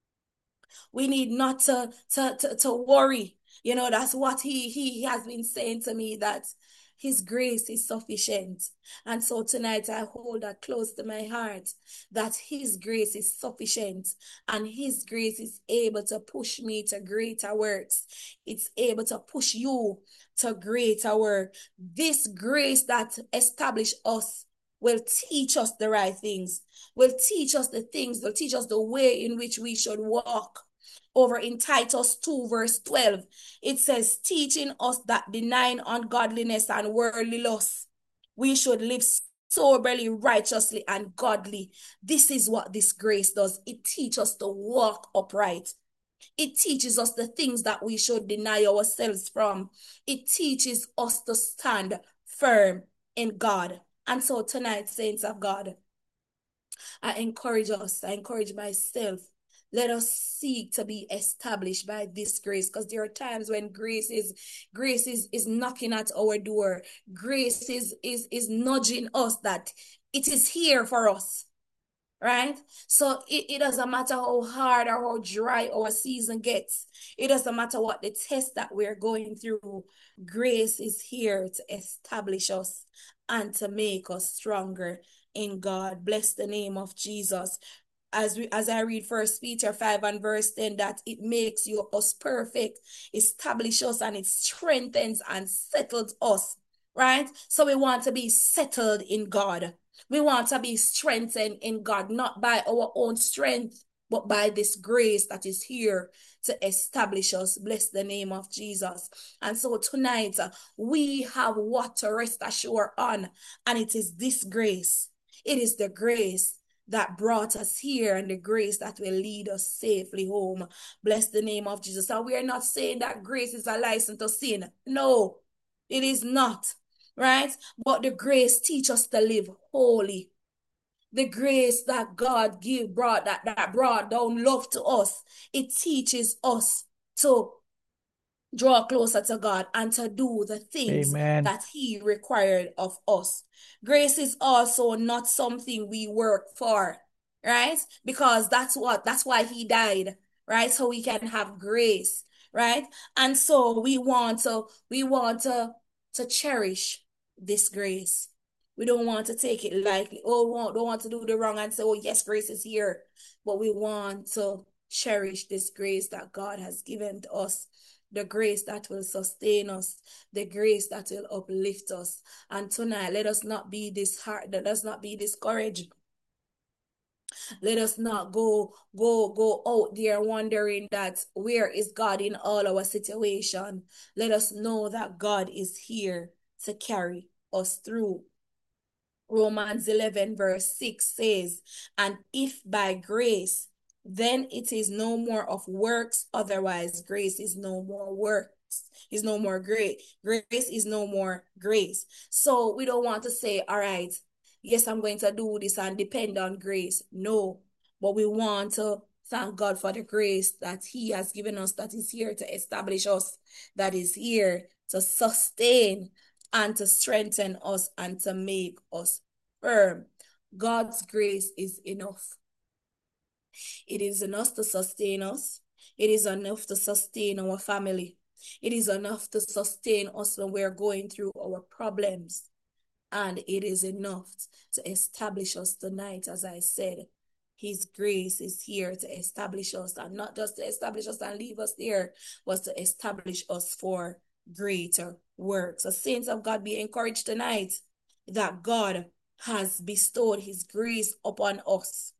We need not to, to, to, to worry. You know, that's what he, he, he has been saying to me, that his grace is sufficient. And so tonight I hold that close to my heart, that his grace is sufficient and his grace is able to push me to greater works. It's able to push you to greater work. This grace that established us will teach us the right things, will teach us the things, will teach us the way in which we should walk. Over in Titus two verse twelve, it says, teaching us that denying ungodliness and worldly lust, we should live soberly, righteously, and godly. This is what this grace does. It teaches us to walk upright. It teaches us the things that we should deny ourselves from. It teaches us to stand firm in God. And so tonight, saints of God, I encourage us, I encourage myself, let us seek to be established by this grace, because there are times when grace is grace is, is knocking at our door. Grace is, is, is nudging us that it is here for us, right? So it, it doesn't matter how hard or how dry our season gets. It doesn't matter what the test that we're going through. Grace is here to establish us and to make us stronger in God. Bless the name of Jesus. As we, as I read First Peter five and verse ten, that it makes you us perfect, establish us, and it strengthens and settles us, right? So we want to be settled in God. We want to be strengthened in God, not by our own strength, but by this grace that is here to establish us. Bless the name of Jesus. And so tonight, uh, we have what to rest assured on, and it is this grace. It is the grace that brought us here and the grace that will lead us safely home. Bless the name of Jesus. And we are not saying that grace is a license to sin. No, it is not, right? But the grace teaches us to live holy. The grace that God give brought that, that brought down love to us, it teaches us to draw closer to God and to do the things Amen. that he required of us. Grace is also not something we work for, right? Because that's what, that's why he died, right? So we can have grace, right? And so we want to, we want to, to cherish this grace. We don't want to take it lightly. Oh, we don't want to do the wrong and say, oh, yes, grace is here. But we want to cherish this grace that God has given to us. The grace that will sustain us, the grace that will uplift us. And tonight, let us not be disheartened, let us not be discouraged. Let us not go, go, go out there wondering that where is God in all our situation. Let us know that God is here to carry us through. Romans eleven verse six says, and if by grace, then it is no more of works, otherwise grace is no more works, is no more grace. Grace is no more grace. So we don't want to say, all right, yes, I'm going to do this and depend on grace. No, but we want to thank God for the grace that he has given us, that is here to establish us, that is here to sustain and to strengthen us and to make us firm. God's grace is enough. It is enough to sustain us. It is enough to sustain our family. It is enough to sustain us when we're going through our problems. And it is enough to establish us tonight, as I said. His grace is here to establish us, and not just to establish us and leave us there, but to establish us for greater works. So saints of God, be encouraged tonight that God has bestowed his grace upon us,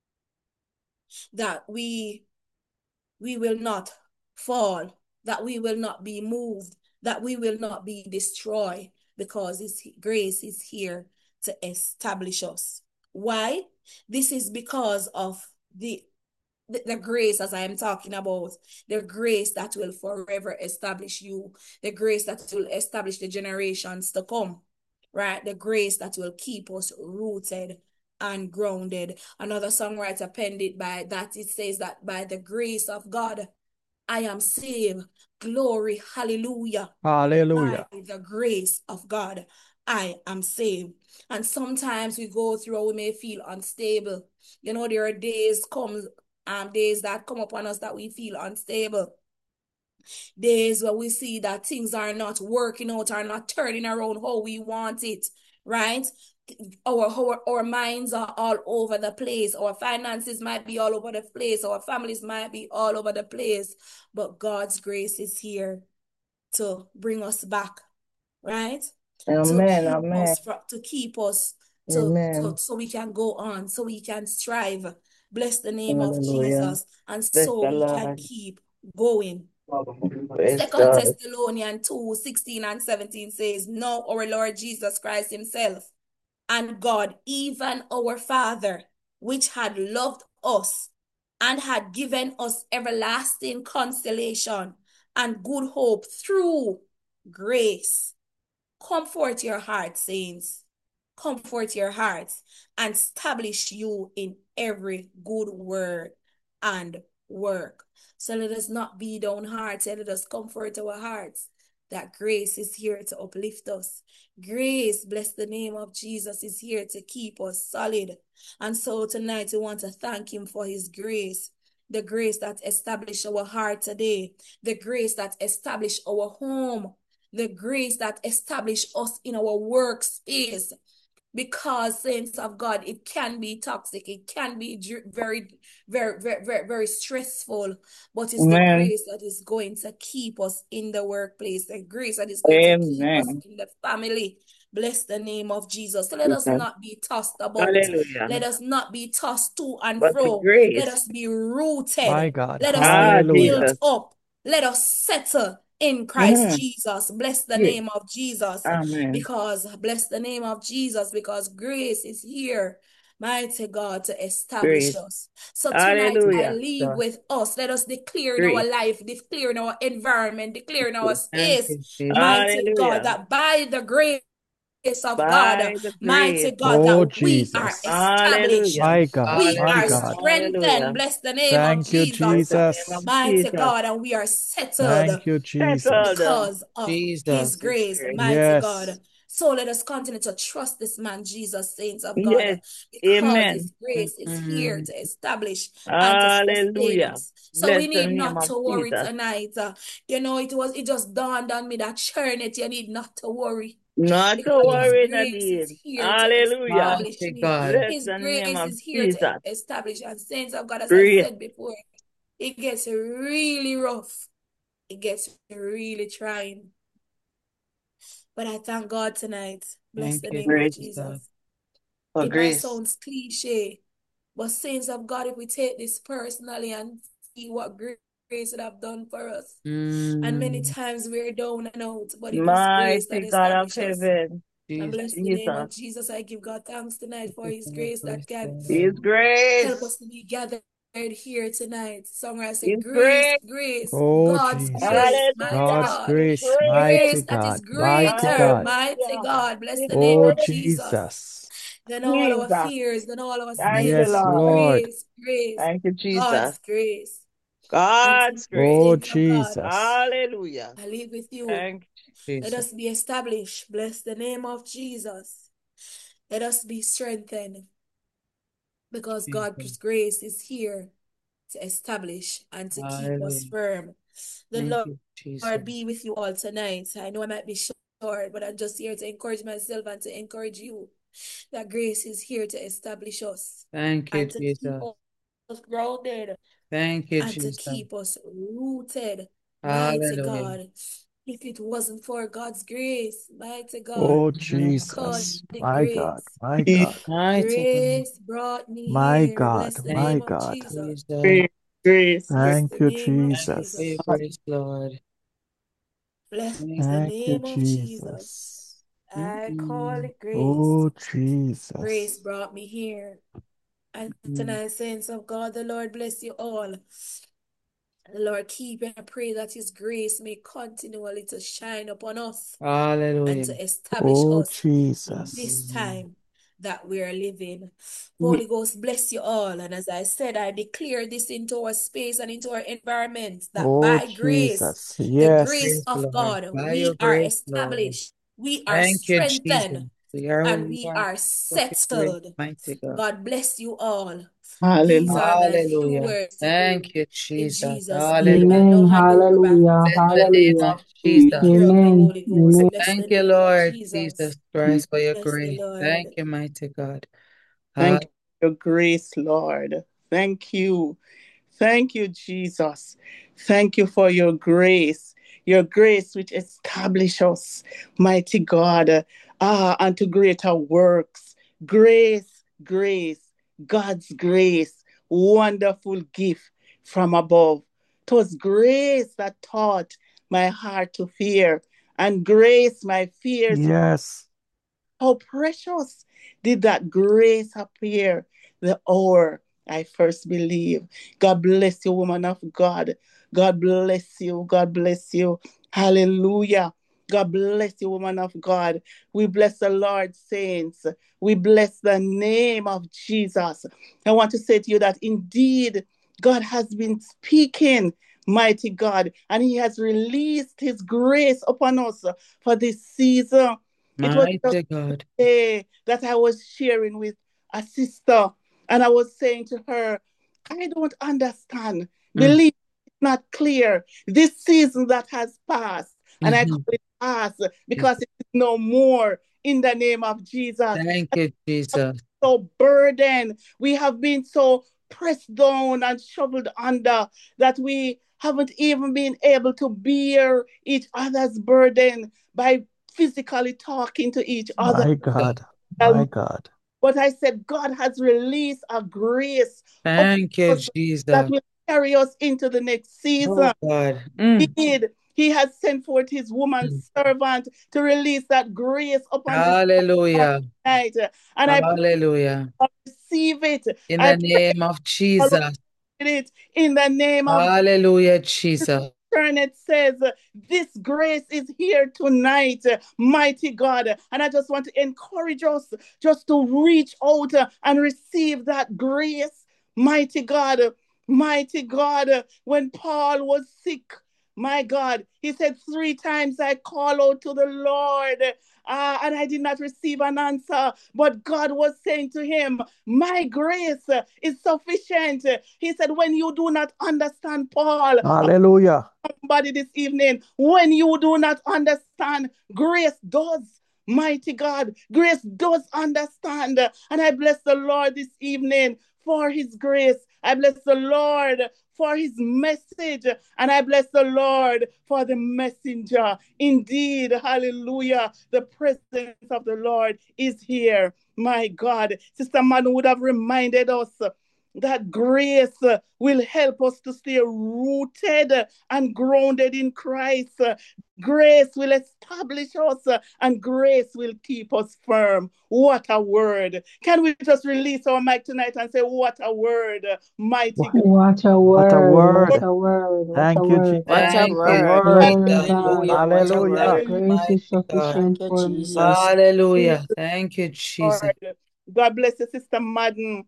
that we, we will not fall, that we will not be moved, that we will not be destroyed, because His grace is here to establish us. Why? This is because of the the, the grace, as I am talking about, the grace that will forever establish you, the grace that will establish the generations to come, right? The grace that will keep us rooted and grounded. Another songwriter penned it by that. It says that by the grace of God, I am saved. Glory, hallelujah. Hallelujah. By the grace of God, I am saved. And sometimes we go through, we may feel unstable. You know, there are days comes um days that come upon us that we feel unstable. Days where we see that things are not working out, are not turning around how we want it, right? Our, our, our minds are all over the place. Our finances might be all over the place. Our families might be all over the place. But God's grace is here to bring us back, right? To Amen. keep Amen. us from, to keep us to, Amen. to so we can go on, so we can strive. Bless the name of Hallelujah. Jesus, and Bless so the we can Lord. keep going. Praise Second God. Thessalonians two, sixteen and seventeen says, now our Lord Jesus Christ himself and God, even our Father, which had loved us and had given us everlasting consolation and good hope through grace. Comfort your hearts, saints. Comfort your hearts and establish you in every good word and work. So let us not be downhearted. Let us comfort our hearts that grace is here to uplift us. Grace, bless the name of Jesus, is here to keep us solid. And so tonight we want to thank him for his grace. The grace that established our heart today. The grace that established our home. The grace that established us in our workspace. Because, saints of God, it can be toxic. It can be very, very, very, very, very stressful. But it's the Amen. grace that is going to keep us in the workplace. The grace that is going to keep us Amen. in the family. Bless the name of Jesus. So let us Jesus. not be tossed about. Hallelujah. Let us not be tossed to and But the fro. Let grace. us be rooted. My God. Let us Ah, be built Hallelujah. Jesus. up. Let us settle in Christ Mhm. Jesus. Bless the Yes. name of Jesus. Amen. Because, bless the name of Jesus, because grace is here, mighty God, to establish Grace. us. So tonight I Hallelujah. leave God. with us. Let us declare in Grace. our life, declare in our environment, declare in our Thank space, you, Jesus. mighty God, Hallelujah. that by the grace of God, By the mighty grace. God, Oh, that we are Jesus. established. Hallelujah. My God. We My are Hallelujah. God. strengthened. Hallelujah. Bless the name of Thank you, Jesus. In the name Jesus. of Mighty Jesus. God, and we are settled Thank you, Jesus. Settled. because of his Jesus. His grace, grace. mighty Yes. God. So let us continue to trust this man, Jesus, saints of God, Yes. because Amen. his grace is here Mm. to establish and to sustain Hallelujah. us. So Bless we the need name not of to worry Jesus. tonight. Uh, you know, it was it just dawned on me that Charlotte, you need not to worry. Not to Because his worry, grace is Nadine. here to Hallelujah. establish Mighty me. God. Bless His the name grace of is here to Jesus. establish. And saints of God, as I Grace. said before, it gets really rough. It gets really trying. But I thank God tonight. Bless Thank the you, name of Grace. Jesus. Jesus. For It might grace. sound cliche, but saints of God, if we take this personally and see what grace would have done for us. And many Mm. times we're down and out, but it is grace that Mighty God of established us. heaven. And Jesus. bless the name Jesus. of Jesus. I give God thanks tonight for his Praise grace that can God. His help grace. us to be gathered here tonight. Songwriter said, His grace, grace. grace, Oh, God's Jesus. grace, mighty Hallelujah. God's God. His grace. grace. Mighty Grace that is God. Mighty greater, God. mighty Hallelujah. God. Bless His the name Oh, of grace. Jesus. Jesus. Then all our Jesus. fears, then all our Thank you, sins. Yes, Lord. Lord. Grace, grace, Thank you, God's Jesus. grace. And God's tonight, grace. Oh, saints of God, Jesus. Hallelujah. I live with you. Thank Let Jesus. us be established. Bless the name of Jesus. Let us be strengthened because Jesus. God's grace is here to establish and to keep us Hallelujah. firm. The Thank Lord you, Jesus. Lord be with you all tonight. I know I might be short, but I'm just here to encourage myself and to encourage you. That grace is here to establish us Thank you, and to keep Jesus. us grounded Thank you, and to Jesus. keep us rooted. Mighty Hallelujah. God. If it wasn't for God's grace, mighty God, Oh, because Jesus. the My God. grace, My you. God. Mighty God. grace brought me My here. God. Bless the Thank My name of God. you, Jesus. Jesus. Grace. Grace. Bless Thank the you, name of Thank you for Jesus. your Jesus. grace, Lord. Bless Thank the Thank you, name of Jesus. Jesus. I call it grace. Oh, Grace Jesus. brought me here. And Mm. tonight, saints of God, the Lord bless you all. The Lord keep and I pray that His grace may continually to shine upon us and Hallelujah. to establish Oh, us Jesus. this time that we are living. Holy Ghost bless you all. And as I said, I declare this into our space and into our environment that Oh, by grace, Jesus. the Yes. grace Praise of Lord. God, By we your are grace, Lord. established, we are Thank you, Jesus. strengthened, We are and who we you are. are Because your grace, settled. mighty God. God bless you all. These Hallelujah. are my few Hallelujah. words to you Thank you, in Jesus. Jesus' name. Hallelujah. I Amen. now hand over back Hallelujah. to Bless the name Hallelujah. of Jesus. the care of the Amen. Holy Ghost. Amen. Bless the Thank you, name of Lord Jesus Jesus. Christ, for your Bless the grace. Lord. Thank you, mighty God. Thank Hallelujah. you for your grace, Lord. Thank you. Thank you, Jesus. Thank you for your grace, your grace which establish us, mighty God, ah, unto greater works. Grace, grace, God's grace, wonderful gift from above. 'Twas grace that taught my heart to fear, and grace my fears. Yes. How precious did that grace appear the hour I first believed. God bless you, woman of God. God bless you. God bless you. Hallelujah. God bless you, woman of God. We bless the Lord, saints. We bless the name of Jesus. I want to say to you that indeed God has been speaking, mighty God, and He has released His grace upon us for this season. It was just Mighty God. day that I was sharing with a sister, and I was saying to her, I don't understand. Mm. Believe it's not clear. This season that has passed, and I call Mhm. it past because it is no more in the name of Jesus. Thank you, Jesus. So burdened. We have been so pressed down and shoveled under that we haven't even been able to bear each other's burden by physically talking to each other. My God. My Um, God. but I said, God has released a grace upon Thank you, us that Jesus. will carry us into the next season. Oh, God. Mm. Indeed, He has sent forth His woman Mm. servant to release that grace upon this Hallelujah. night. And I Hallelujah. receive it. In I the pray name of all Jesus. it in the name of Hallelujah, Jesus. and it says, this grace is here tonight, mighty God. And I just want to encourage us just to reach out and receive that grace, mighty God. Mighty God, when Paul was sick, my God, he said, three times I call out to the Lord, uh, and I did not receive an answer. But God was saying to him, my grace is sufficient. He said, when you do not understand, Paul, Hallelujah. somebody this evening, when you do not understand, grace does. Mighty God, grace does understand. And I bless the Lord this evening for His grace. I bless the Lord for His message. And I bless the Lord for the messenger. Indeed, hallelujah, the presence of the Lord is here. My God, Sister Manu would have reminded us that grace uh, will help us to stay rooted and grounded in Christ. Uh, Grace will establish us uh, and grace will keep us firm. What a word. Can we just release our mic tonight and say, what a word, uh, mighty God. What a What a word. What word. a word. What a Thank you, word. Jesus. What a Thank What a you, word. word. Glory Jesus. God. Hallelujah. What a Hallelujah. word. Hallelujah, Grace is Mighty God. sufficient Thank you, for me. Jesus. Hallelujah. Thank you, Jesus. Lord. God bless you, Sister Madden.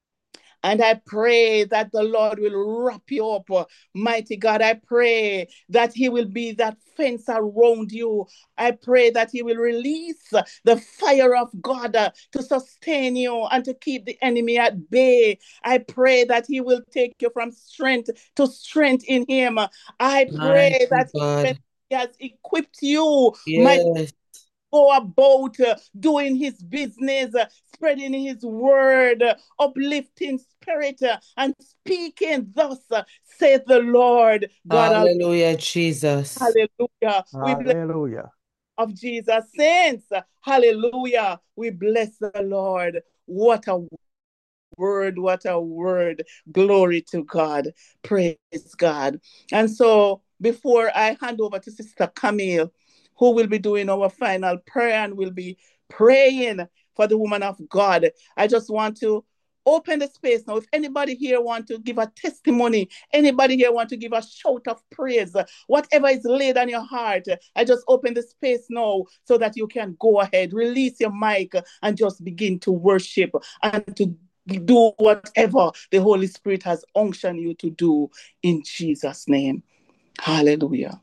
And I pray that the Lord will wrap you up. Mighty God, I pray that He will be that fence around you. I pray that He will release the fire of God uh, to sustain you and to keep the enemy at bay. I pray that He will take you from strength to strength in Him. I pray Mighty that God. He has equipped you, mighty Yes. go about uh, doing His business, uh, spreading His word, uh, uplifting spirit, uh, and speaking thus, uh, saith the Lord God. Al- Hallelujah, Jesus. Hallelujah. We bless Hallelujah. of Jesus. Saints, hallelujah. We bless the Lord. What a word, what a word. Glory to God. Praise God. And so before I hand over to Sister Camille, who will be doing our final prayer and will be praying for the woman of God. I just want to open the space now. If anybody here want to give a testimony, anybody here want to give a shout of praise, whatever is laid on your heart, I just open the space now so that you can go ahead, release your mic and just begin to worship and to do whatever the Holy Spirit has unctioned you to do in Jesus' name. Hallelujah.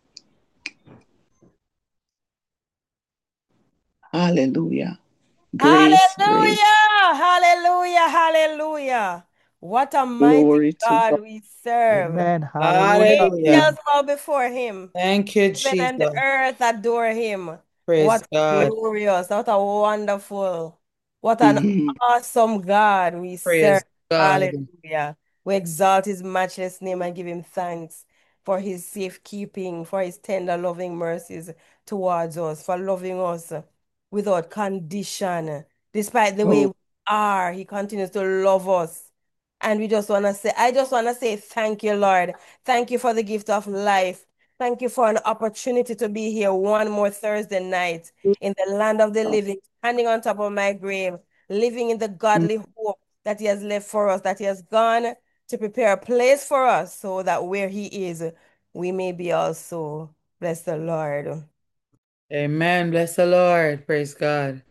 Hallelujah. Grace, Hallelujah. grace. Hallelujah. Hallelujah. What a mighty Glory to God God. we serve. Amen. Hallelujah. Angels bow before him. Thank you, Heaven and the Jesus. earth adore him. Praise What God. glorious, what a wonderful, what an Mhm. awesome God we serve. Praise God. Hallelujah. We exalt his matchless name and give him thanks for his safekeeping, for his tender, loving mercies towards us, for loving us without condition. Despite the way Oh, we are, he continues to love us. And we just want to say, I just want to say thank you, Lord. Thank you for the gift of life. Thank you for an opportunity to be here one more Thursday night in the land of the living, standing on top of my grave, living in the godly hope that he has left for us, that he has gone to prepare a place for us so that where he is, we may be also. Bless the Lord. Amen. Bless the Lord. Praise God.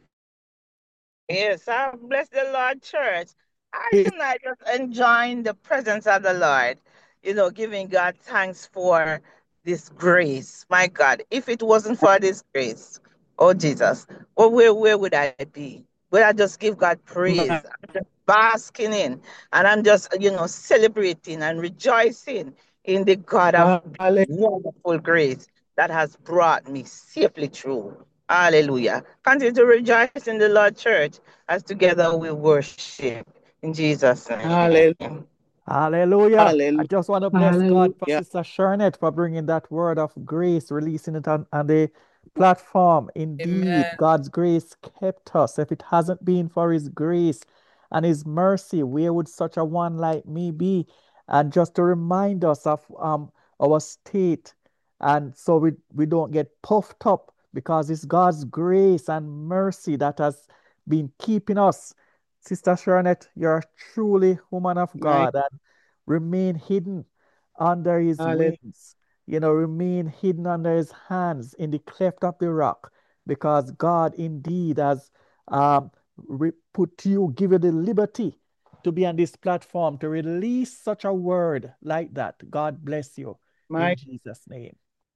Yes, I bless the Lord, church. I tonight just enjoying the presence of the Lord, you know, giving God thanks for this grace. My God, if it wasn't for this grace, oh Jesus, well, where, where would I be? Would I just give God praise? my, I'm just basking in, and I'm just, you know, celebrating and rejoicing in the God of hallelujah. wonderful grace that has brought me safely through. Hallelujah. Continue to rejoice in the Lord church as together we worship in Jesus' name. Hallelujah. I Hallelujah. just want to bless God for Sister Sharnette for bringing that word of grace, releasing it on, on the platform. Indeed, Amen. God's grace kept us. If it hasn't been for his grace and his mercy, where would such a one like me be? And just to remind us of um our state, and so we, we don't get puffed up, because it's God's grace and mercy that has been keeping us. Sister Sharnette, you're truly woman of My God, and remain hidden under his hallelujah. wings. You know, remain hidden under his hands in the cleft of the rock, because God indeed has um, re- put you, give you the liberty to be on this platform to release such a word like that. God bless you in My Jesus' name.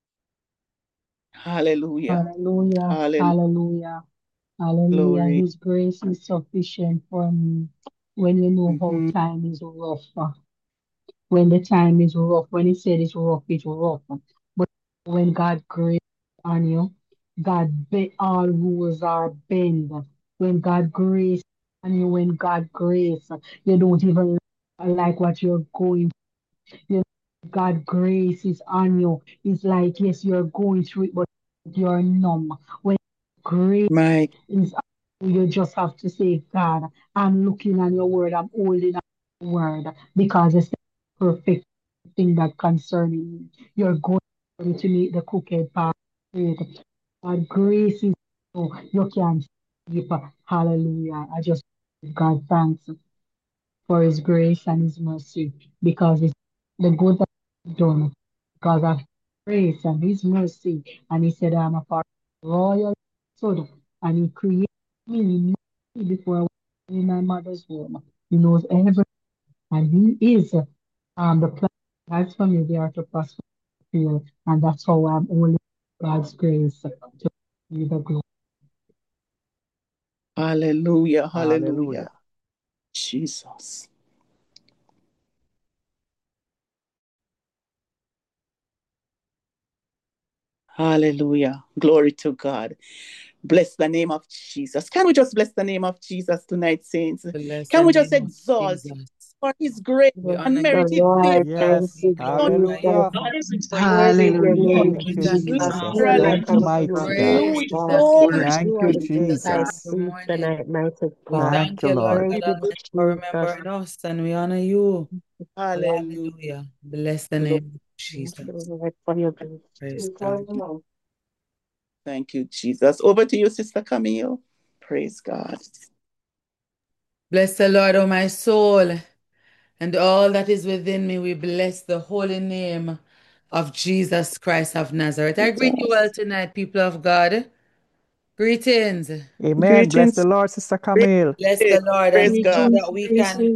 hallelujah. Hallelujah, Hallelujah. hallelujah, hallelujah. Glory. His grace is sufficient for me when you know how Mhm. time is rough. uh, When the time is rough, when he said it's rough, it's rough. But when God grace on you, God be, all rules are bend. When God grace on you, when God grace, you don't even like what you're going. You know, God grace is on you. It's like yes, you're going through it, but you're numb. When grace My is on you, you just have to say, God, I'm looking on your word, I'm holding on your word because it's the perfect thing that concerning me. You're going to meet the crooked path. God grace is so you can sleep. Hallelujah. I just give God thanks for his grace and his mercy, because it's the good that he's done, because of grace and his mercy. And he said, I'm a part of the royal son, and he created me, he knew me before I was in my mother's womb. He knows everything, and he is um, the plan he has for me. They are to prosper, and that's how I'm only God's grace to be the glory. hallelujah. Hallelujah. Hallelujah. Jesus. Hallelujah. Glory to God. Bless the name of Jesus. Can we just bless the name of Jesus tonight, saints? Bless Can the we just name of exalt Jesus. for his grace We Bless and honor the you, merited Jesus. favor? Lord, thank Yes. We you, Not glorify Jesus. Hallelujah. you. Praise Worthy is your We name, Thank give you you, thanks, Jesus. Lord. Jesus. None Supernaturally. like Thank you, unto mighty you, God. Praise. We Hallelujah. Jesus. thank you, Glory Lord, to Thank You for you, are your the great goodness high Jesus. every priest morning. tonight, mighty We God. Thank thank you, you, Lord Lord. God Worthy Almighty, is for Jesus. remembering us, and we honor you. Hallelujah. Hallelujah. Bless the Glory. name of Thank Jesus. you, Lord, for your grace. Praise Thank God. you, Lord. Thank you, Jesus. Over to you, Sister Camille. Praise God. Bless the Lord, O my soul, and all that is within me. We bless the holy name of Jesus Christ of Nazareth. I greet you all tonight, people of God. Greetings. Amen. Bless the Greetings. Lord, Sister Camille. Bless the Lord, and Praise we know God. Greetings, that we praise the can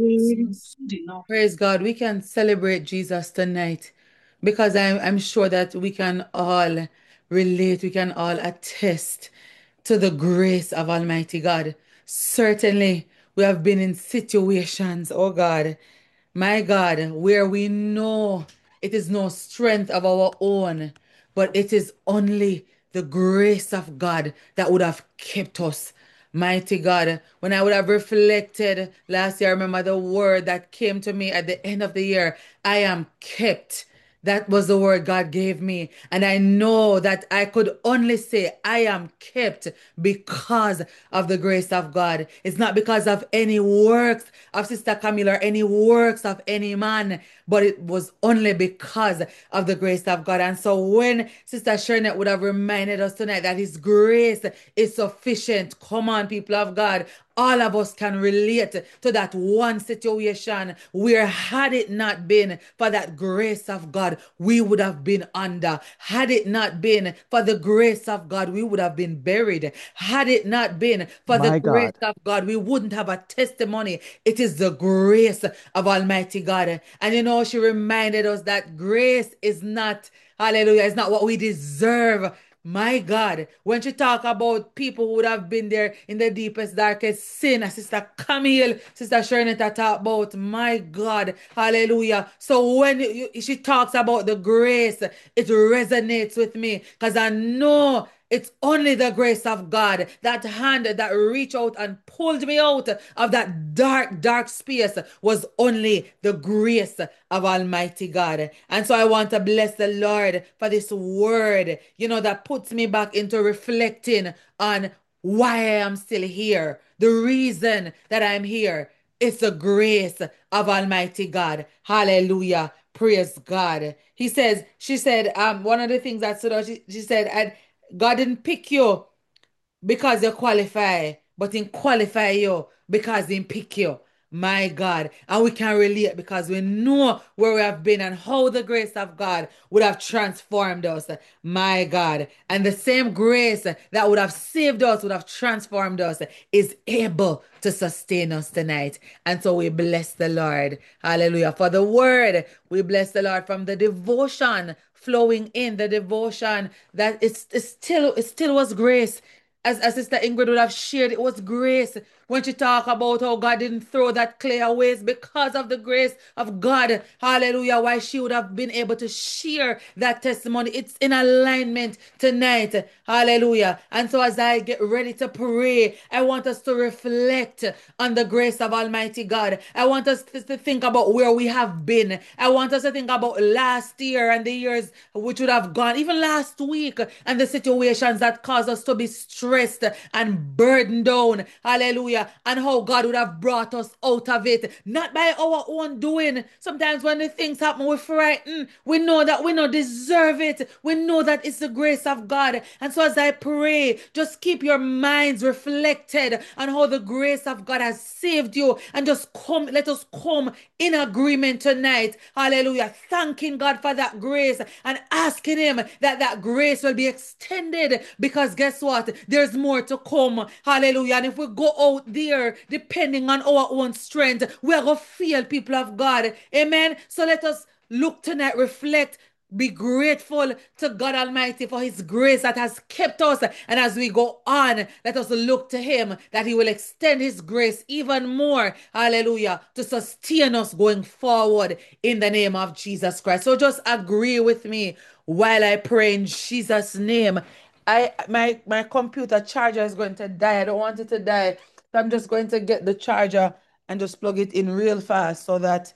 Lord. praise God. We can celebrate Jesus tonight because I'm, I'm sure that we can all relate, we can all attest to the grace of Almighty God. Certainly, we have been in situations, oh God, my God, where we know it is no strength of our own, but it is only the grace of God that would have kept us. Mighty God, when I would have reflected last year, I remember the word that came to me at the end of the year, I am kept. That was the word God gave me. And I know that I could only say, I am kept because of the grace of God. It's not because of any works of Sister Camille or any works of any man, but it was only because of the grace of God. And so when Sister Shernet would have reminded us tonight that His grace is sufficient, come on, people of God, all of us can relate to that one situation where had it not been for that grace of God, we would have been under. Had it not been for the grace of God, we would have been buried. Had it not been for the My grace God. of God, we wouldn't have a testimony. It is the grace of Almighty God. And you know, she reminded us that grace is not, hallelujah, it's not what we deserve. My God, when she talk about people who would have been there in the deepest, darkest sin, as Sister Camille, Sister Shernetta talk about, my God, hallelujah. So when you, she talks about the grace, it resonates with me because I know it's only the grace of God, that hand that reached out and pulled me out of that dark, dark space was only the grace of Almighty God. And so I want to bless the Lord for this word, you know, that puts me back into reflecting on why I am still here, the reason that I'm here. It's the grace of Almighty God. Hallelujah. Praise God. He says, she said, um, one of the things that stood out, she, she said, and God didn't pick you because you qualify, but in qualify you because He pick you. My God. And we can relate because we know where we have been and how the grace of God would have transformed us. My God. And the same grace that would have saved us, would have transformed us, is able to sustain us tonight. And so we bless the Lord. Hallelujah. For the word, we bless the Lord from the devotion flowing in, the devotion that it's, it's still, it still was grace. As, as Sister Ingrid would have shared, it was grace when she talked about how God didn't throw that clay away. It's because of the grace of God. Hallelujah. Why she would have been able to share that testimony. It's in alignment tonight. Hallelujah. And so as I get ready to pray, I want us to reflect on the grace of Almighty God. I want us to to think about where we have been. I want us to think about last year and the years which would have gone, even last week, and the situations that caused us to be stressed and burdened down. Hallelujah. And how God would have brought us out of it, not by our own doing. Sometimes when the things happen, we're frightened. We know that we don't deserve it. We know that it's the grace of God. And so as I pray, just keep your minds reflected on how the grace of God has saved you, and just come, let us come in agreement tonight. Hallelujah. Thanking God for that grace and asking Him that that grace will be extended, because guess what? There's more to come. Hallelujah. And if we go out there depending on our own strength, we are going to fail, people of God. Amen. So let us look tonight, reflect, be grateful to God Almighty for His grace that has kept us. And as we go on, let us look to Him that He will extend His grace even more. Hallelujah. To sustain us going forward in the name of Jesus Christ. So just agree with me while I pray in Jesus' name. I my my computer charger is going to die. I don't want it to die. So I'm just going to get the charger and just plug it in real fast so that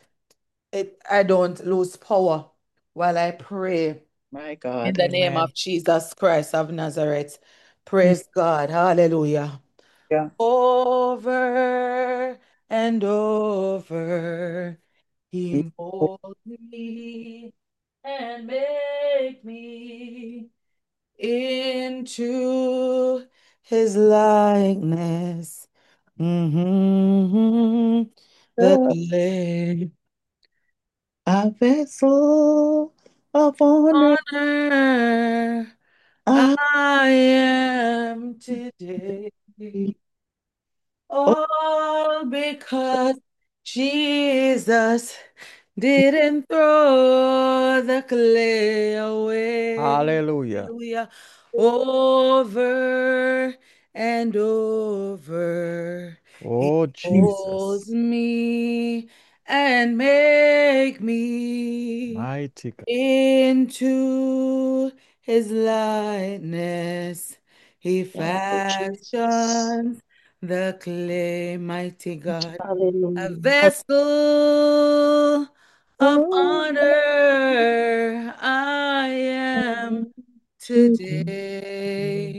it I don't lose power while I pray My in God. the name Amen. of Jesus Christ of Nazareth. Praise God. Hallelujah. Yeah. Over and over, He molds me and make me into his likeness. Mm-hmm. The clay. A vessel of honor. Honor I I am today. All because Jesus didn't throw the clay away. Hallelujah. Hallelujah. Over and over. He Oh, holds Jesus. me and make me Mighty God. into his likeness. He thank you, Jesus. fashions the clay, mighty God, a Hallelujah. vessel of Oh, honor I am today.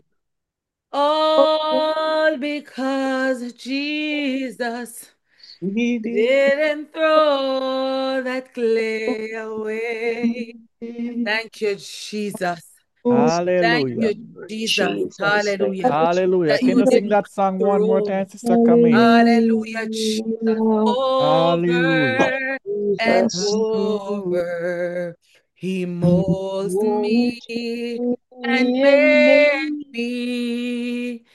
All because Jesus he did. didn't throw that clay away. Thank you, Jesus. Oh, Thank Hallelujah. you, Jesus. Jesus. Thank Hallelujah. you, Hallelujah. That Can you you Jesus. sing didn't that song one more throw. time, Sister Camille? Hallelujah, Jesus. Hallelujah. Hallelujah. Over and Jesus. over. He He molds won't me and me and makes me. me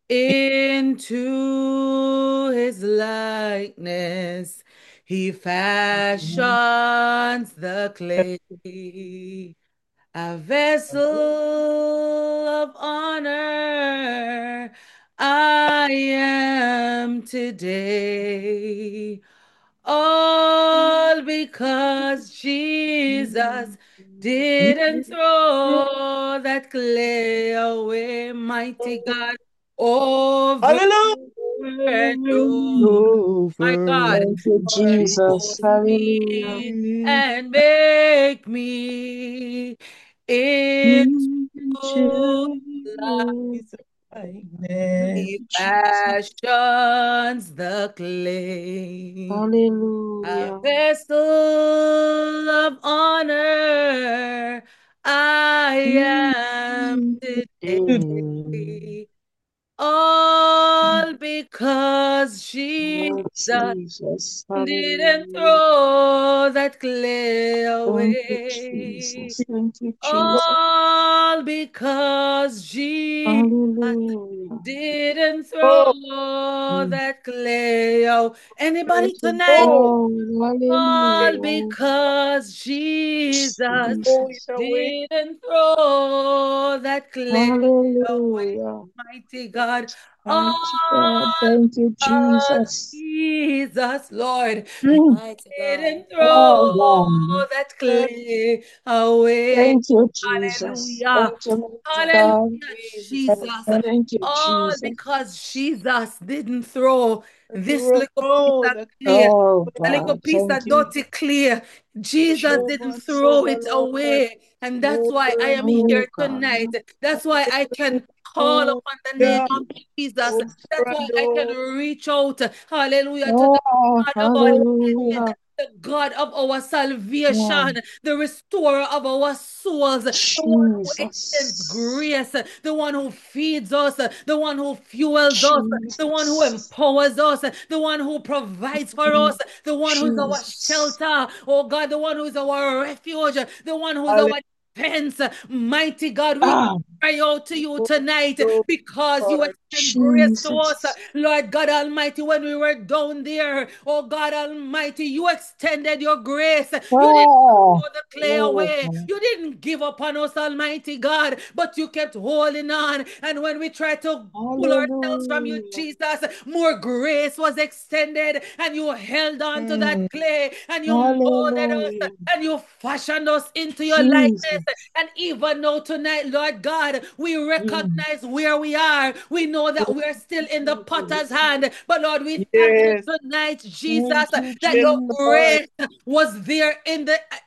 into his likeness. He fashions the clay, a vessel of honor I am today. All because Jesus didn't throw that clay away, mighty God, over Hallelujah. and And over. My over. God, Thank you, He Jesus. holds Hallelujah. me and make me into Into life. his likeness. He Jesus. fashions the clay, a Hallelujah. vessel of honor I am today. All because Lord Jesus Jesus. didn't Hallelujah. throw that clay Thank you, away. Jesus. Thank you, Jesus. All because Jesus Hallelujah. didn't Oh, throw mm. that clay away. Anybody Mighty tonight? God. All Hallelujah. because Jesus Throw it away. didn't throw that clay away, Hallelujah. mighty God. Mighty All God. Thank you, because Jesus. Jesus, Lord, Mm. Mighty God. didn't Oh, throw God. that clay away. Thank you, Jesus. Hallelujah. Thank you, mighty Hallelujah, God. Jesus. Thank you, All Jesus. because Jesus didn't throw this little piece Throw of the clay, Oh, a little God. piece Thank of you. dirty clay. Jesus didn't Jehovah, throw Jehovah, it Lord. away. And that's why I Over am and over. here tonight. That's why I can call upon the name Hallelujah. of Jesus. Over That's why and I can over. reach out, hallelujah, to the Oh, God of all hallelujah. the God of our Yeah. salvation, the restorer of our souls, the one who extends Jesus. grace, the one who feeds us, the one who fuels us, the one who Jesus. empowers us, the one who provides for us, the one who is our Jesus. shelter, oh God, the one who is our refuge, the one who is Hallelujah. our defense. Mighty God, we Ah, cry out to you tonight oh, because you God. extend grace to us. Jesus. Lord God Almighty, when we were down there, oh God Almighty, you extended your grace. You didn't Ah, throw the clay oh, away. God. You didn't give up on us, Almighty God, but you kept holding on. And when we tried to pull ourselves from you, Hallelujah. Jesus, more grace was extended, and you held on to that Mm, clay, and you molded us, hallelujah. and you fashioned us into your likeness. Jesus. And even now, tonight, Lord God, we Mm. recognize where we are. We know that we are still in the potter's hand. But Lord, we thank you Yes. tonight, Jesus, Thank you, that your Jesus. grace was there in the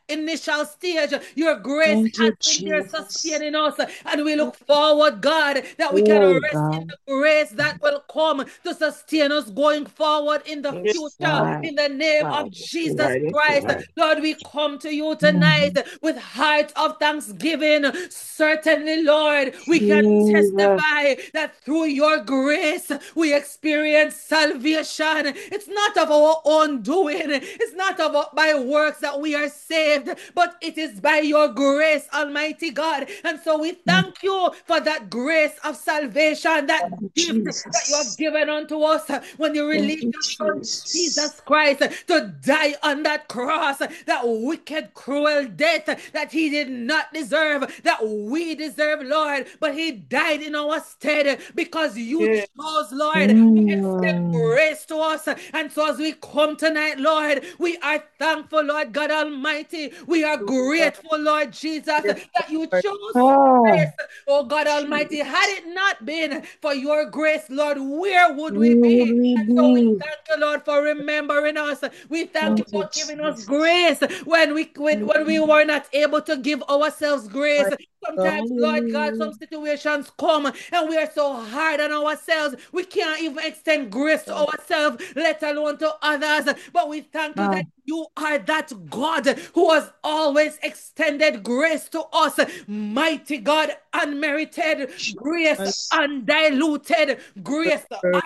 initial stage. Your grace Thank has you, been there Jesus. sustaining us, and we look forward, God, that we can Oh, rest in God. the grace that will come to sustain us going forward in the Yes, future. Lord. In the name God. of Yes, Jesus Lord. Yes, Christ, Lord. Lord, we come to you tonight with hearts of thanksgiving. Certainly, Lord, we can Jesus. testify that through your grace we experience salvation. It's not of our own doing, it's not of our, by works that we are saved, but it is by your grace, Almighty God. And so we thank you for that grace of salvation, that Oh, gift that you have Jesus. given unto us when you Thank released you, your son Jesus. Jesus Christ to die on that cross, that wicked, cruel death that he did not deserve, that we deserve, Lord, but he died in our stead because you Yes. chose, Lord, to extend Mm. grace to us. And so as we come tonight, Lord, we are thankful, Lord God Almighty. We are grateful, Lord Jesus, Yes, that you Lord. chose Oh, grace. Oh God Almighty, had it not been for your grace, Lord, where would we where would be? we And so we be? thank you, Lord, for remembering us. We thank you Thank you, for giving us Jesus. grace when we when, when we were not able to give ourselves grace. My God. Sometimes, Lord God, some Hallelujah. situations come and we are so hard on ourselves. We can't even extend grace to ourselves, let alone to others. But we thank you Ah, that you are that God who has always extended grace to us. Mighty God, unmerited grace, Jesus. undiluted grace,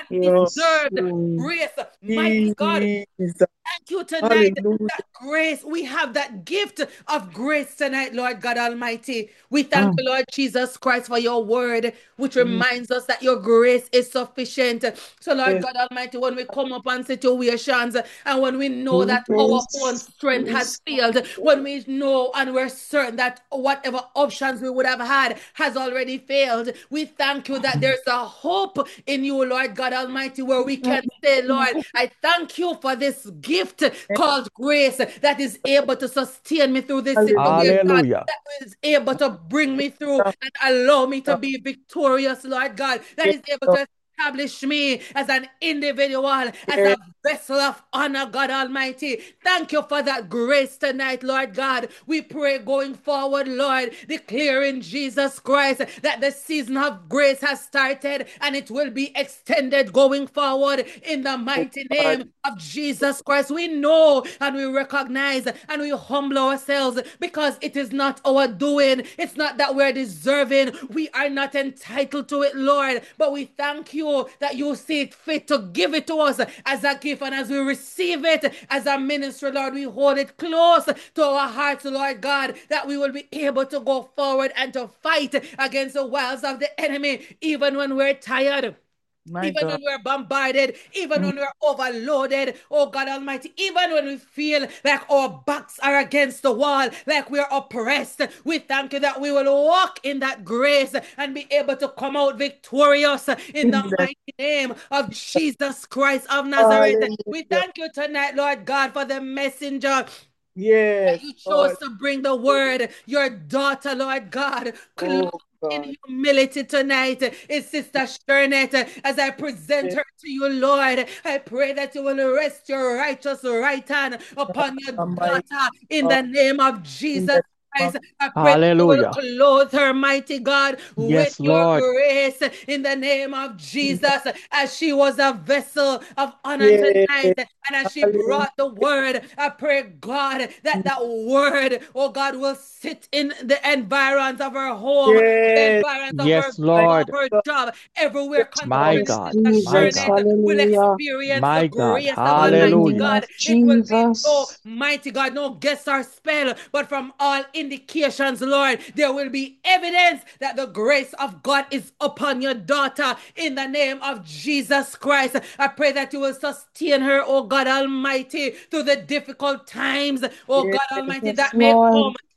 Yes. undeserved Mm. grace. Mighty God, Jesus. thank you tonight. Hallelujah. That grace, we have that gift of grace tonight, Lord God Almighty. We Ah, thank you, Lord Jesus Christ, for your word, which Mm. reminds us that your grace is sufficient. So, Lord Yes. God Almighty, when we come upon situations and when we know that our own grace, strength has grace. failed, when we know and we're certain that whatever options we would have had has already failed, we thank you that there's a hope in you, Lord God Almighty, where we can say, Lord, I thank you for this gift called grace that is able to sustain me through this Hallelujah. situation, Hallelujah. that is able to bring me through and allow me to be victorious, Lord God, that Yes, is able Lord. to establish me as an individual, as Yes. a vessel of honor, God Almighty. Thank you for that grace tonight, Lord God. We pray going forward, Lord, declaring Jesus Christ that the season of grace has started and it will be extended going forward in the mighty God. name of Jesus Christ. We know and we recognize and we humble ourselves because it is not our doing. It's not that we're deserving. We are not entitled to it, Lord. But we thank you that you see it fit to give it to us as a gift. And as we receive it as a ministry, Lord, we hold it close to our hearts, Lord God, that we will be able to go forward and to fight against the wiles of the enemy, even when we're tired. My Even God. when we're bombarded, even when we're overloaded, oh God Almighty, even when we feel like our backs are against the wall, like we're oppressed, we thank you that we will walk in that grace and be able to come out victorious in In the the mighty name of Jesus Christ of Nazareth. We Hallelujah. thank you tonight, Lord God, for the messenger Yes, that you chose Lord. to bring the word, your daughter, Lord God, clothed Oh, in God. humility tonight is Sister Shernette. As I present Yes. her to you, Lord, I pray that you will rest your righteous right hand upon your Almighty daughter in God. the name of In Jesus the name of Christ. I pray that you will Hallelujah. clothe her, mighty God, with Yes, your Lord. grace in the name of Jesus, as she was a vessel of honor Yes. tonight, and as she Hallelujah. brought the word, I pray, God, that that word, oh God, will sit in the environs of her home, the Yes. environs of her Yes, vehicle, My of Lord. her God. job, everywhere Yes, My concerning Lord. Yes, God. Sister My Jesus. God. Shernette will Hallelujah. experience the My God. grace of In the Almighty name Hallelujah. God. of It will be no Jesus. mighty God, no guess or spell, but from all indications, Lord, there will be evidence that the grace of God is upon your daughter in the name of Jesus Christ. I pray that you will sustain her, oh God Almighty, through the difficult times, oh Yes. God Almighty, Yes, that may Lord. come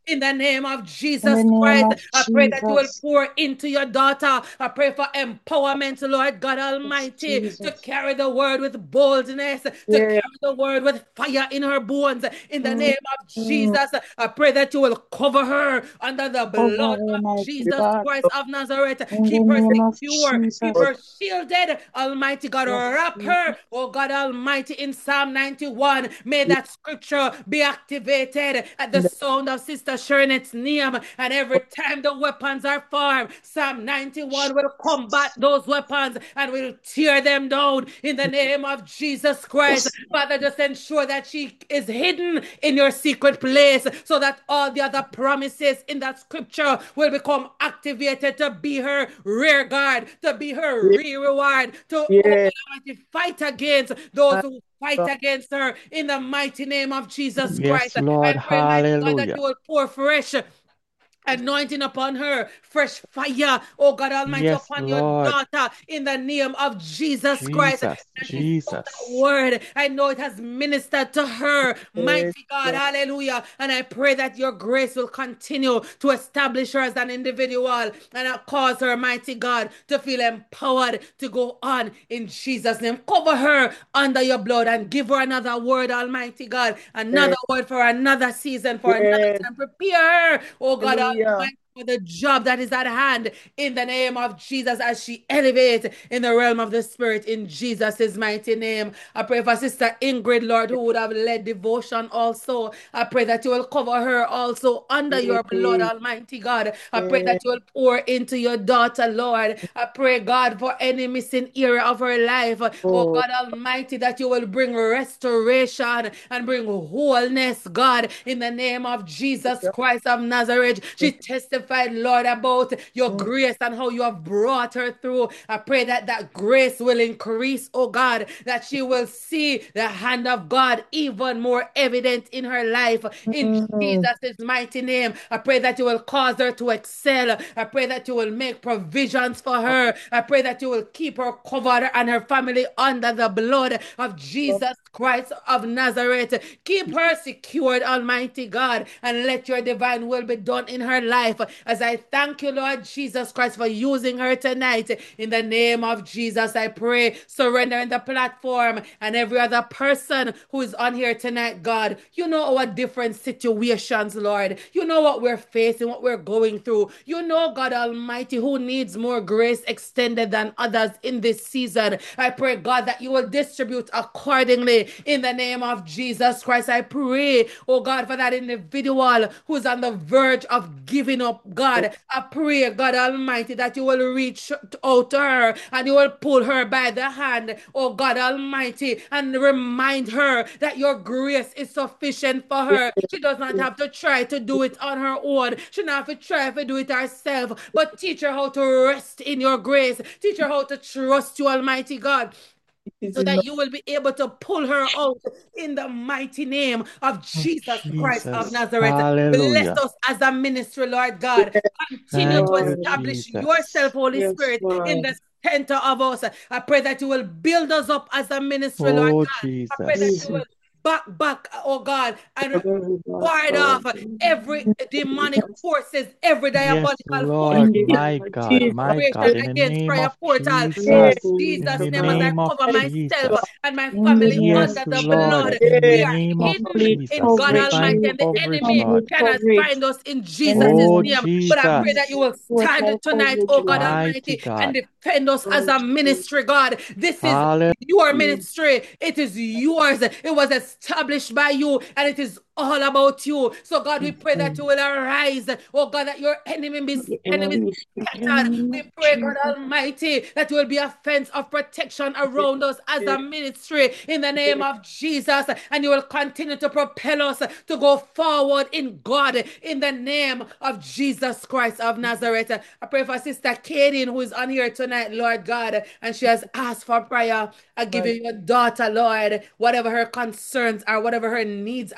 in the name of In the Jesus name Christ. of I pray that you will Jesus. pour into your daughter. I pray for empowerment, Lord God Yes, Almighty, to Jesus. carry the word with boldness, to Yeah. carry the word with fire in her bones. In the Mm, name of Jesus, I pray that you will cover her under the Cover blood her, of mighty Jesus God. Christ of Nazareth. In the Keep her name of secure, keep Jesus. her shielded. Almighty God, Yes, wrap Jesus. her, oh God Almighty, in Psalm ninety-one. May that scripture be activated at the sound of Sister Shernet's name. And every time the weapons are formed, Psalm ninety-one will combat those weapons and will tear them down in the name of Jesus Christ. Yes. Father, just ensure that she is hidden in your secret place so that all the other promises in that scripture will become activated to be her rear guard, to be her rear reward, to oh God Yeah. Almighty, fight against those who fight against her in the mighty name of Jesus Christ. Yes, Lord. I pray, mighty God, that Hallelujah. you will pour fresh anointing upon her, fresh fire, oh God Almighty, Yes, upon your Lord. daughter in the name of Jesus Christ. Jesus. And she spoke that Jesus. word. I know it has ministered to her, Yes, mighty God, Lord. hallelujah. And I pray that your grace will continue to establish her as an individual and uh, cause her, mighty God, to feel empowered to go on in Jesus' name. Cover her under your blood and give her another word, Almighty God, another Yes. word for another season, for another Yes. time. Prepare her, oh God Hallelujah. Almighty, for the job that is at hand in the name of Jesus as she elevates in the realm of the Spirit in Jesus' mighty name. I pray for Sister Ingrid, Lord, who would have led devotion also. I pray that you will cover her also under your blood, Yes. Almighty God. I pray that Yes. you will pour into your daughter, Lord. I pray, God, for any missing area of her life. Oh Oh, God Almighty, that you will bring restoration and bring wholeness, God, in the name of Jesus Christ of Nazareth. She testified, Lord, about your mm, grace and how you have brought her through. I pray that that grace will increase, oh God, that she will see the hand of God even more evident in her life. In mm, Jesus' mighty name, I pray that you will cause her to excel. I pray that you will make provisions for her. I pray that you will keep her covered and her family under the blood of Jesus Christ of Nazareth. Keep her secured, Almighty God, and let your divine will be done in her life. As I thank you, Lord Jesus Christ, for using her tonight. In the name of Jesus, I pray, surrendering the platform and every other person who is on here tonight, God. You know our different situations, Lord. You know what we're facing, what we're going through. You know, God Almighty, who needs more grace extended than others in this season. I pray, God, that you will distribute accordingly in the name of Jesus Christ. I pray, oh God, for that individual who's on the verge of giving up, God. I pray, God Almighty, that you will reach out to her and you will pull her by the hand, oh God Almighty, and remind her that your grace is sufficient for her. She does not have to try to do it on her own. She doesn't have to try to do it herself, but teach her how to rest in your grace. Teach her how to trust you, Almighty God, it so is that enough. you will be able to pull her out in the mighty name of Of Jesus Christ of Jesus. Nazareth. Bless Hallelujah. us as a ministry, Lord God. Yes, Continue to Thank you, Lord. establish yourself, Jesus. Holy Yes, Spirit, in Lord. the center of us. I pray that you will build us up as a ministry, Lord Oh, God. I pray that you Jesus. will back back, oh God, and Very much, ward Lord. off every demonic forces, every Yes, diabolical force In Lord. the in My name of God. Jesus. My God. operation In the against name prayer of portal. In Yes, Jesus. In Jesus' the name, as I name of cover yes, myself Lord. Jesus. and my In the family name of Yes, under the Lord. blood, Jesus. In the we Yes, are name of hidden Complete in Jesus. God coverage, Divine Almighty, Jesus. and the coverage, enemy Lord. Complete cannot coverage. find us in In the Jesus' name Oh, of name. But I pray that Jesus. you will stand total tonight, coverage, oh God Lord. Mighty Almighty, and God. defend us as Lord a Jesus. ministry, God. This is Hallelujah. your ministry. It is yours. It was established by you, and it is all about you. So, God, we pray that you will arise. Oh, God, that your enemy be The enemies enemy is in the scattered. name of We pray, God Jesus. Almighty, that you will be a fence of protection around us as yes, a ministry in the name of Jesus. And you will continue to propel us to go forward in God in the name of Jesus Christ of Nazareth. I pray for Sister Katie, who is on here tonight, Lord God, and she has asked for prayer. I give Lord. you your daughter, Lord, whatever her concerns are, whatever her needs are.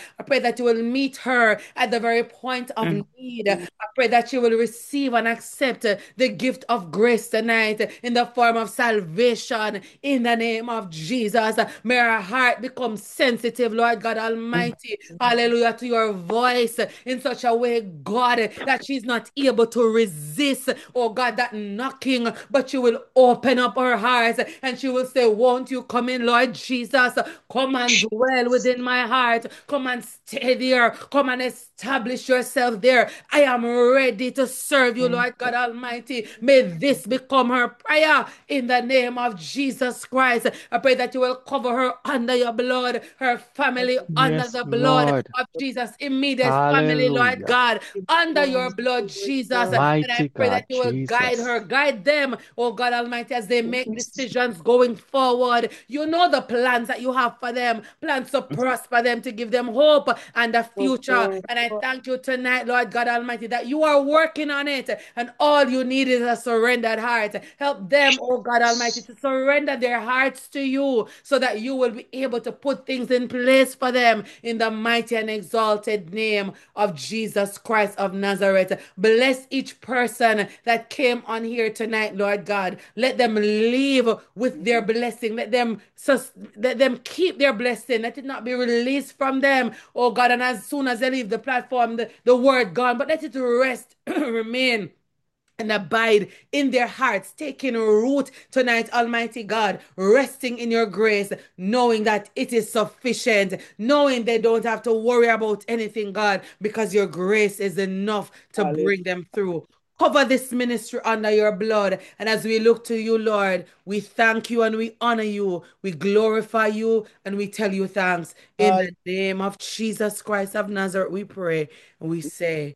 I pray that you will meet her at the very point of Mm. need. I pray that she will receive and accept uh, the gift of grace tonight uh, in the form of salvation in the name of Jesus. Uh, May her heart become sensitive, Lord God Almighty. Hallelujah, to your voice uh, in such a way, God, uh, that she's not able to resist, oh God, that knocking, but you will open up her heart and she will say, won't you come in, Lord Jesus? Come and dwell within my heart. Come and stay there. Come and establish yourself there. I am ready to serve you, Lord God Almighty. May this become her prayer in the name of Jesus Christ. I pray that you will cover her under your blood, her family under Yes, the blood Lord. of Jesus, immediate family, Lord Hallelujah. God, under your blood, Jesus. And I Mighty pray God, that you will guide Jesus. her, guide them, oh God Almighty, as they make decisions going forward. You know the plans that you have for them, plans to prosper them, to give them hope and a future. And I thank you tonight, Lord God Almighty, that you are working on it, and all you need is a surrendered heart. Help them, oh God Almighty, to surrender their hearts to you so that you will be able to put things in place for them in the mighty and exalted name of Jesus Christ of Nazareth. Bless each person that came on here tonight, Lord God. Let them leave with their blessing. Let them sus- let them keep their blessing. Let it not be released from them, oh God. And as soon as they leave the platform, the, the word gone, but let it rest, remain and abide in their hearts, taking root tonight, Almighty God, resting in your grace, knowing that it is sufficient, knowing they don't have to worry about anything, God, because your grace is enough to bring them through. Cover this ministry under your blood. And as we look to you, Lord, we thank you and we honor you. We glorify you and we tell you thanks. In the name of Jesus Christ of Nazareth, we pray and we say,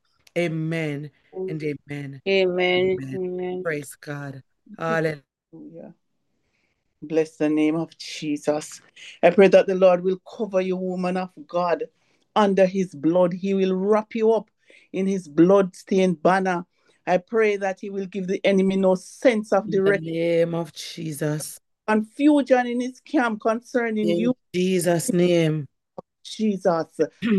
Amen and amen. Amen. Amen. Amen. Praise God. Hallelujah. Bless the name of Jesus. I pray that the Lord will cover you, woman of God, under his blood. He will wrap you up in his blood-stained banner. I pray that he will give the enemy no sense of In the direction, name of Jesus. confusion in his camp concerning In you. Jesus' name. Jesus.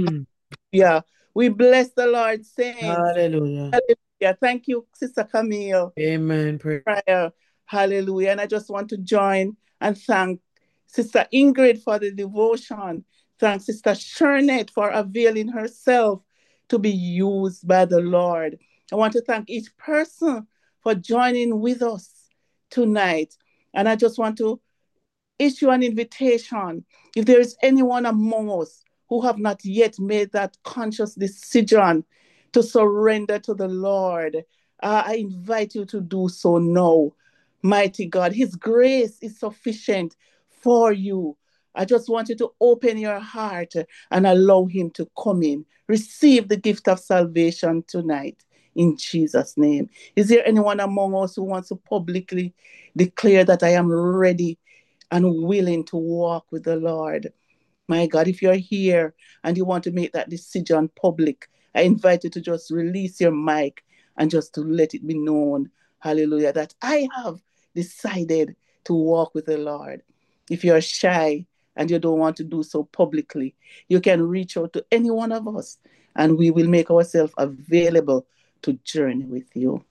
Yeah. We bless the Lord, saints. Hallelujah. Hallelujah. Thank you, Sister Camille. Amen. Praise. Prayer. Hallelujah. And I just want to join and thank Sister Ingrid for the devotion. Thank Sister Shernette for availing herself to be used by the Lord. I want to thank each person for joining with us tonight. And I just want to issue an invitation. If there is anyone among us who have not yet made that conscious decision to surrender to the Lord, uh, I invite you to do so now. Mighty God, his grace is sufficient for you. I just want you to open your heart and allow him to come in. Receive the gift of salvation tonight in Jesus' name. Is there anyone among us who wants to publicly declare that I am ready and willing to walk with the Lord? My God, if you're here and you want to make that decision public, I invite you to just release your mic and just to let it be known, hallelujah, that I have decided to walk with the Lord. If you're shy and you don't want to do so publicly, you can reach out to any one of us and we will make ourselves available to journey with you.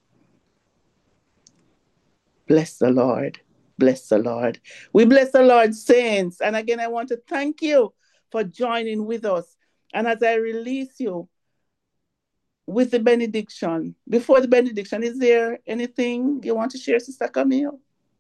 Bless the Lord. Bless the Lord. We bless the Lord, saints. And again, I want to thank you for joining with us. And as I release you with the benediction, before the benediction, is there anything you want to share, Sister Camille?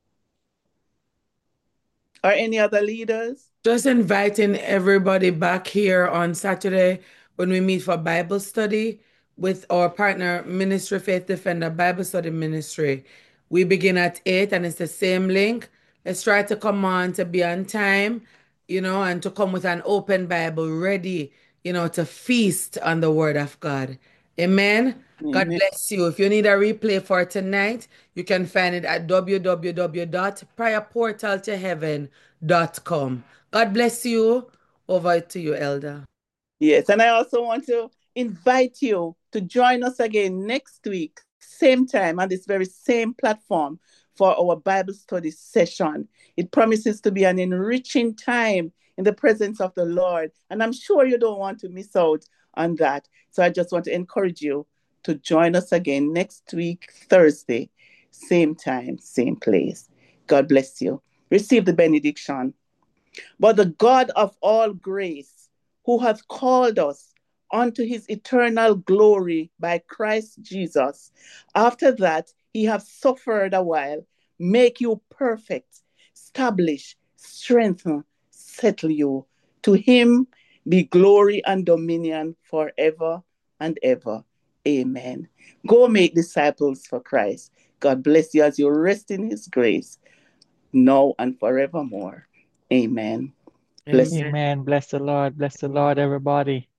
Or any other leaders? Just inviting everybody back here on Saturday when we meet for Bible study with our partner ministry, Faith Defender Bible Study Ministry. We begin at eight and it's the same link. Let's try to come on to be on time, you know, and to come with an open Bible ready, you know, to feast on the Word of God. Amen. God Amen. bless you. If you need a replay for tonight, you can find it at w w w dot prayer portal to heaven dot com. God bless you. Over to you, Elder. Yes, and I also want to invite you to join us again next week, same time, on this very same platform for our Bible study session. It promises to be an enriching time in the presence of the Lord. And I'm sure you don't want to miss out on that. So I just want to encourage you to join us again next week, Thursday, same time, same place. God bless you. Receive the benediction. But the God of all grace, who hath called us unto his eternal glory by Christ Jesus, after that he hath suffered a while, make you perfect, establish, strengthen, settle you. To him be glory and dominion forever and ever. Amen. Go make disciples for Christ. God bless you as you rest in his grace, now and forevermore. Amen. Bless you. Amen. Bless the Lord. Bless the Lord, everybody.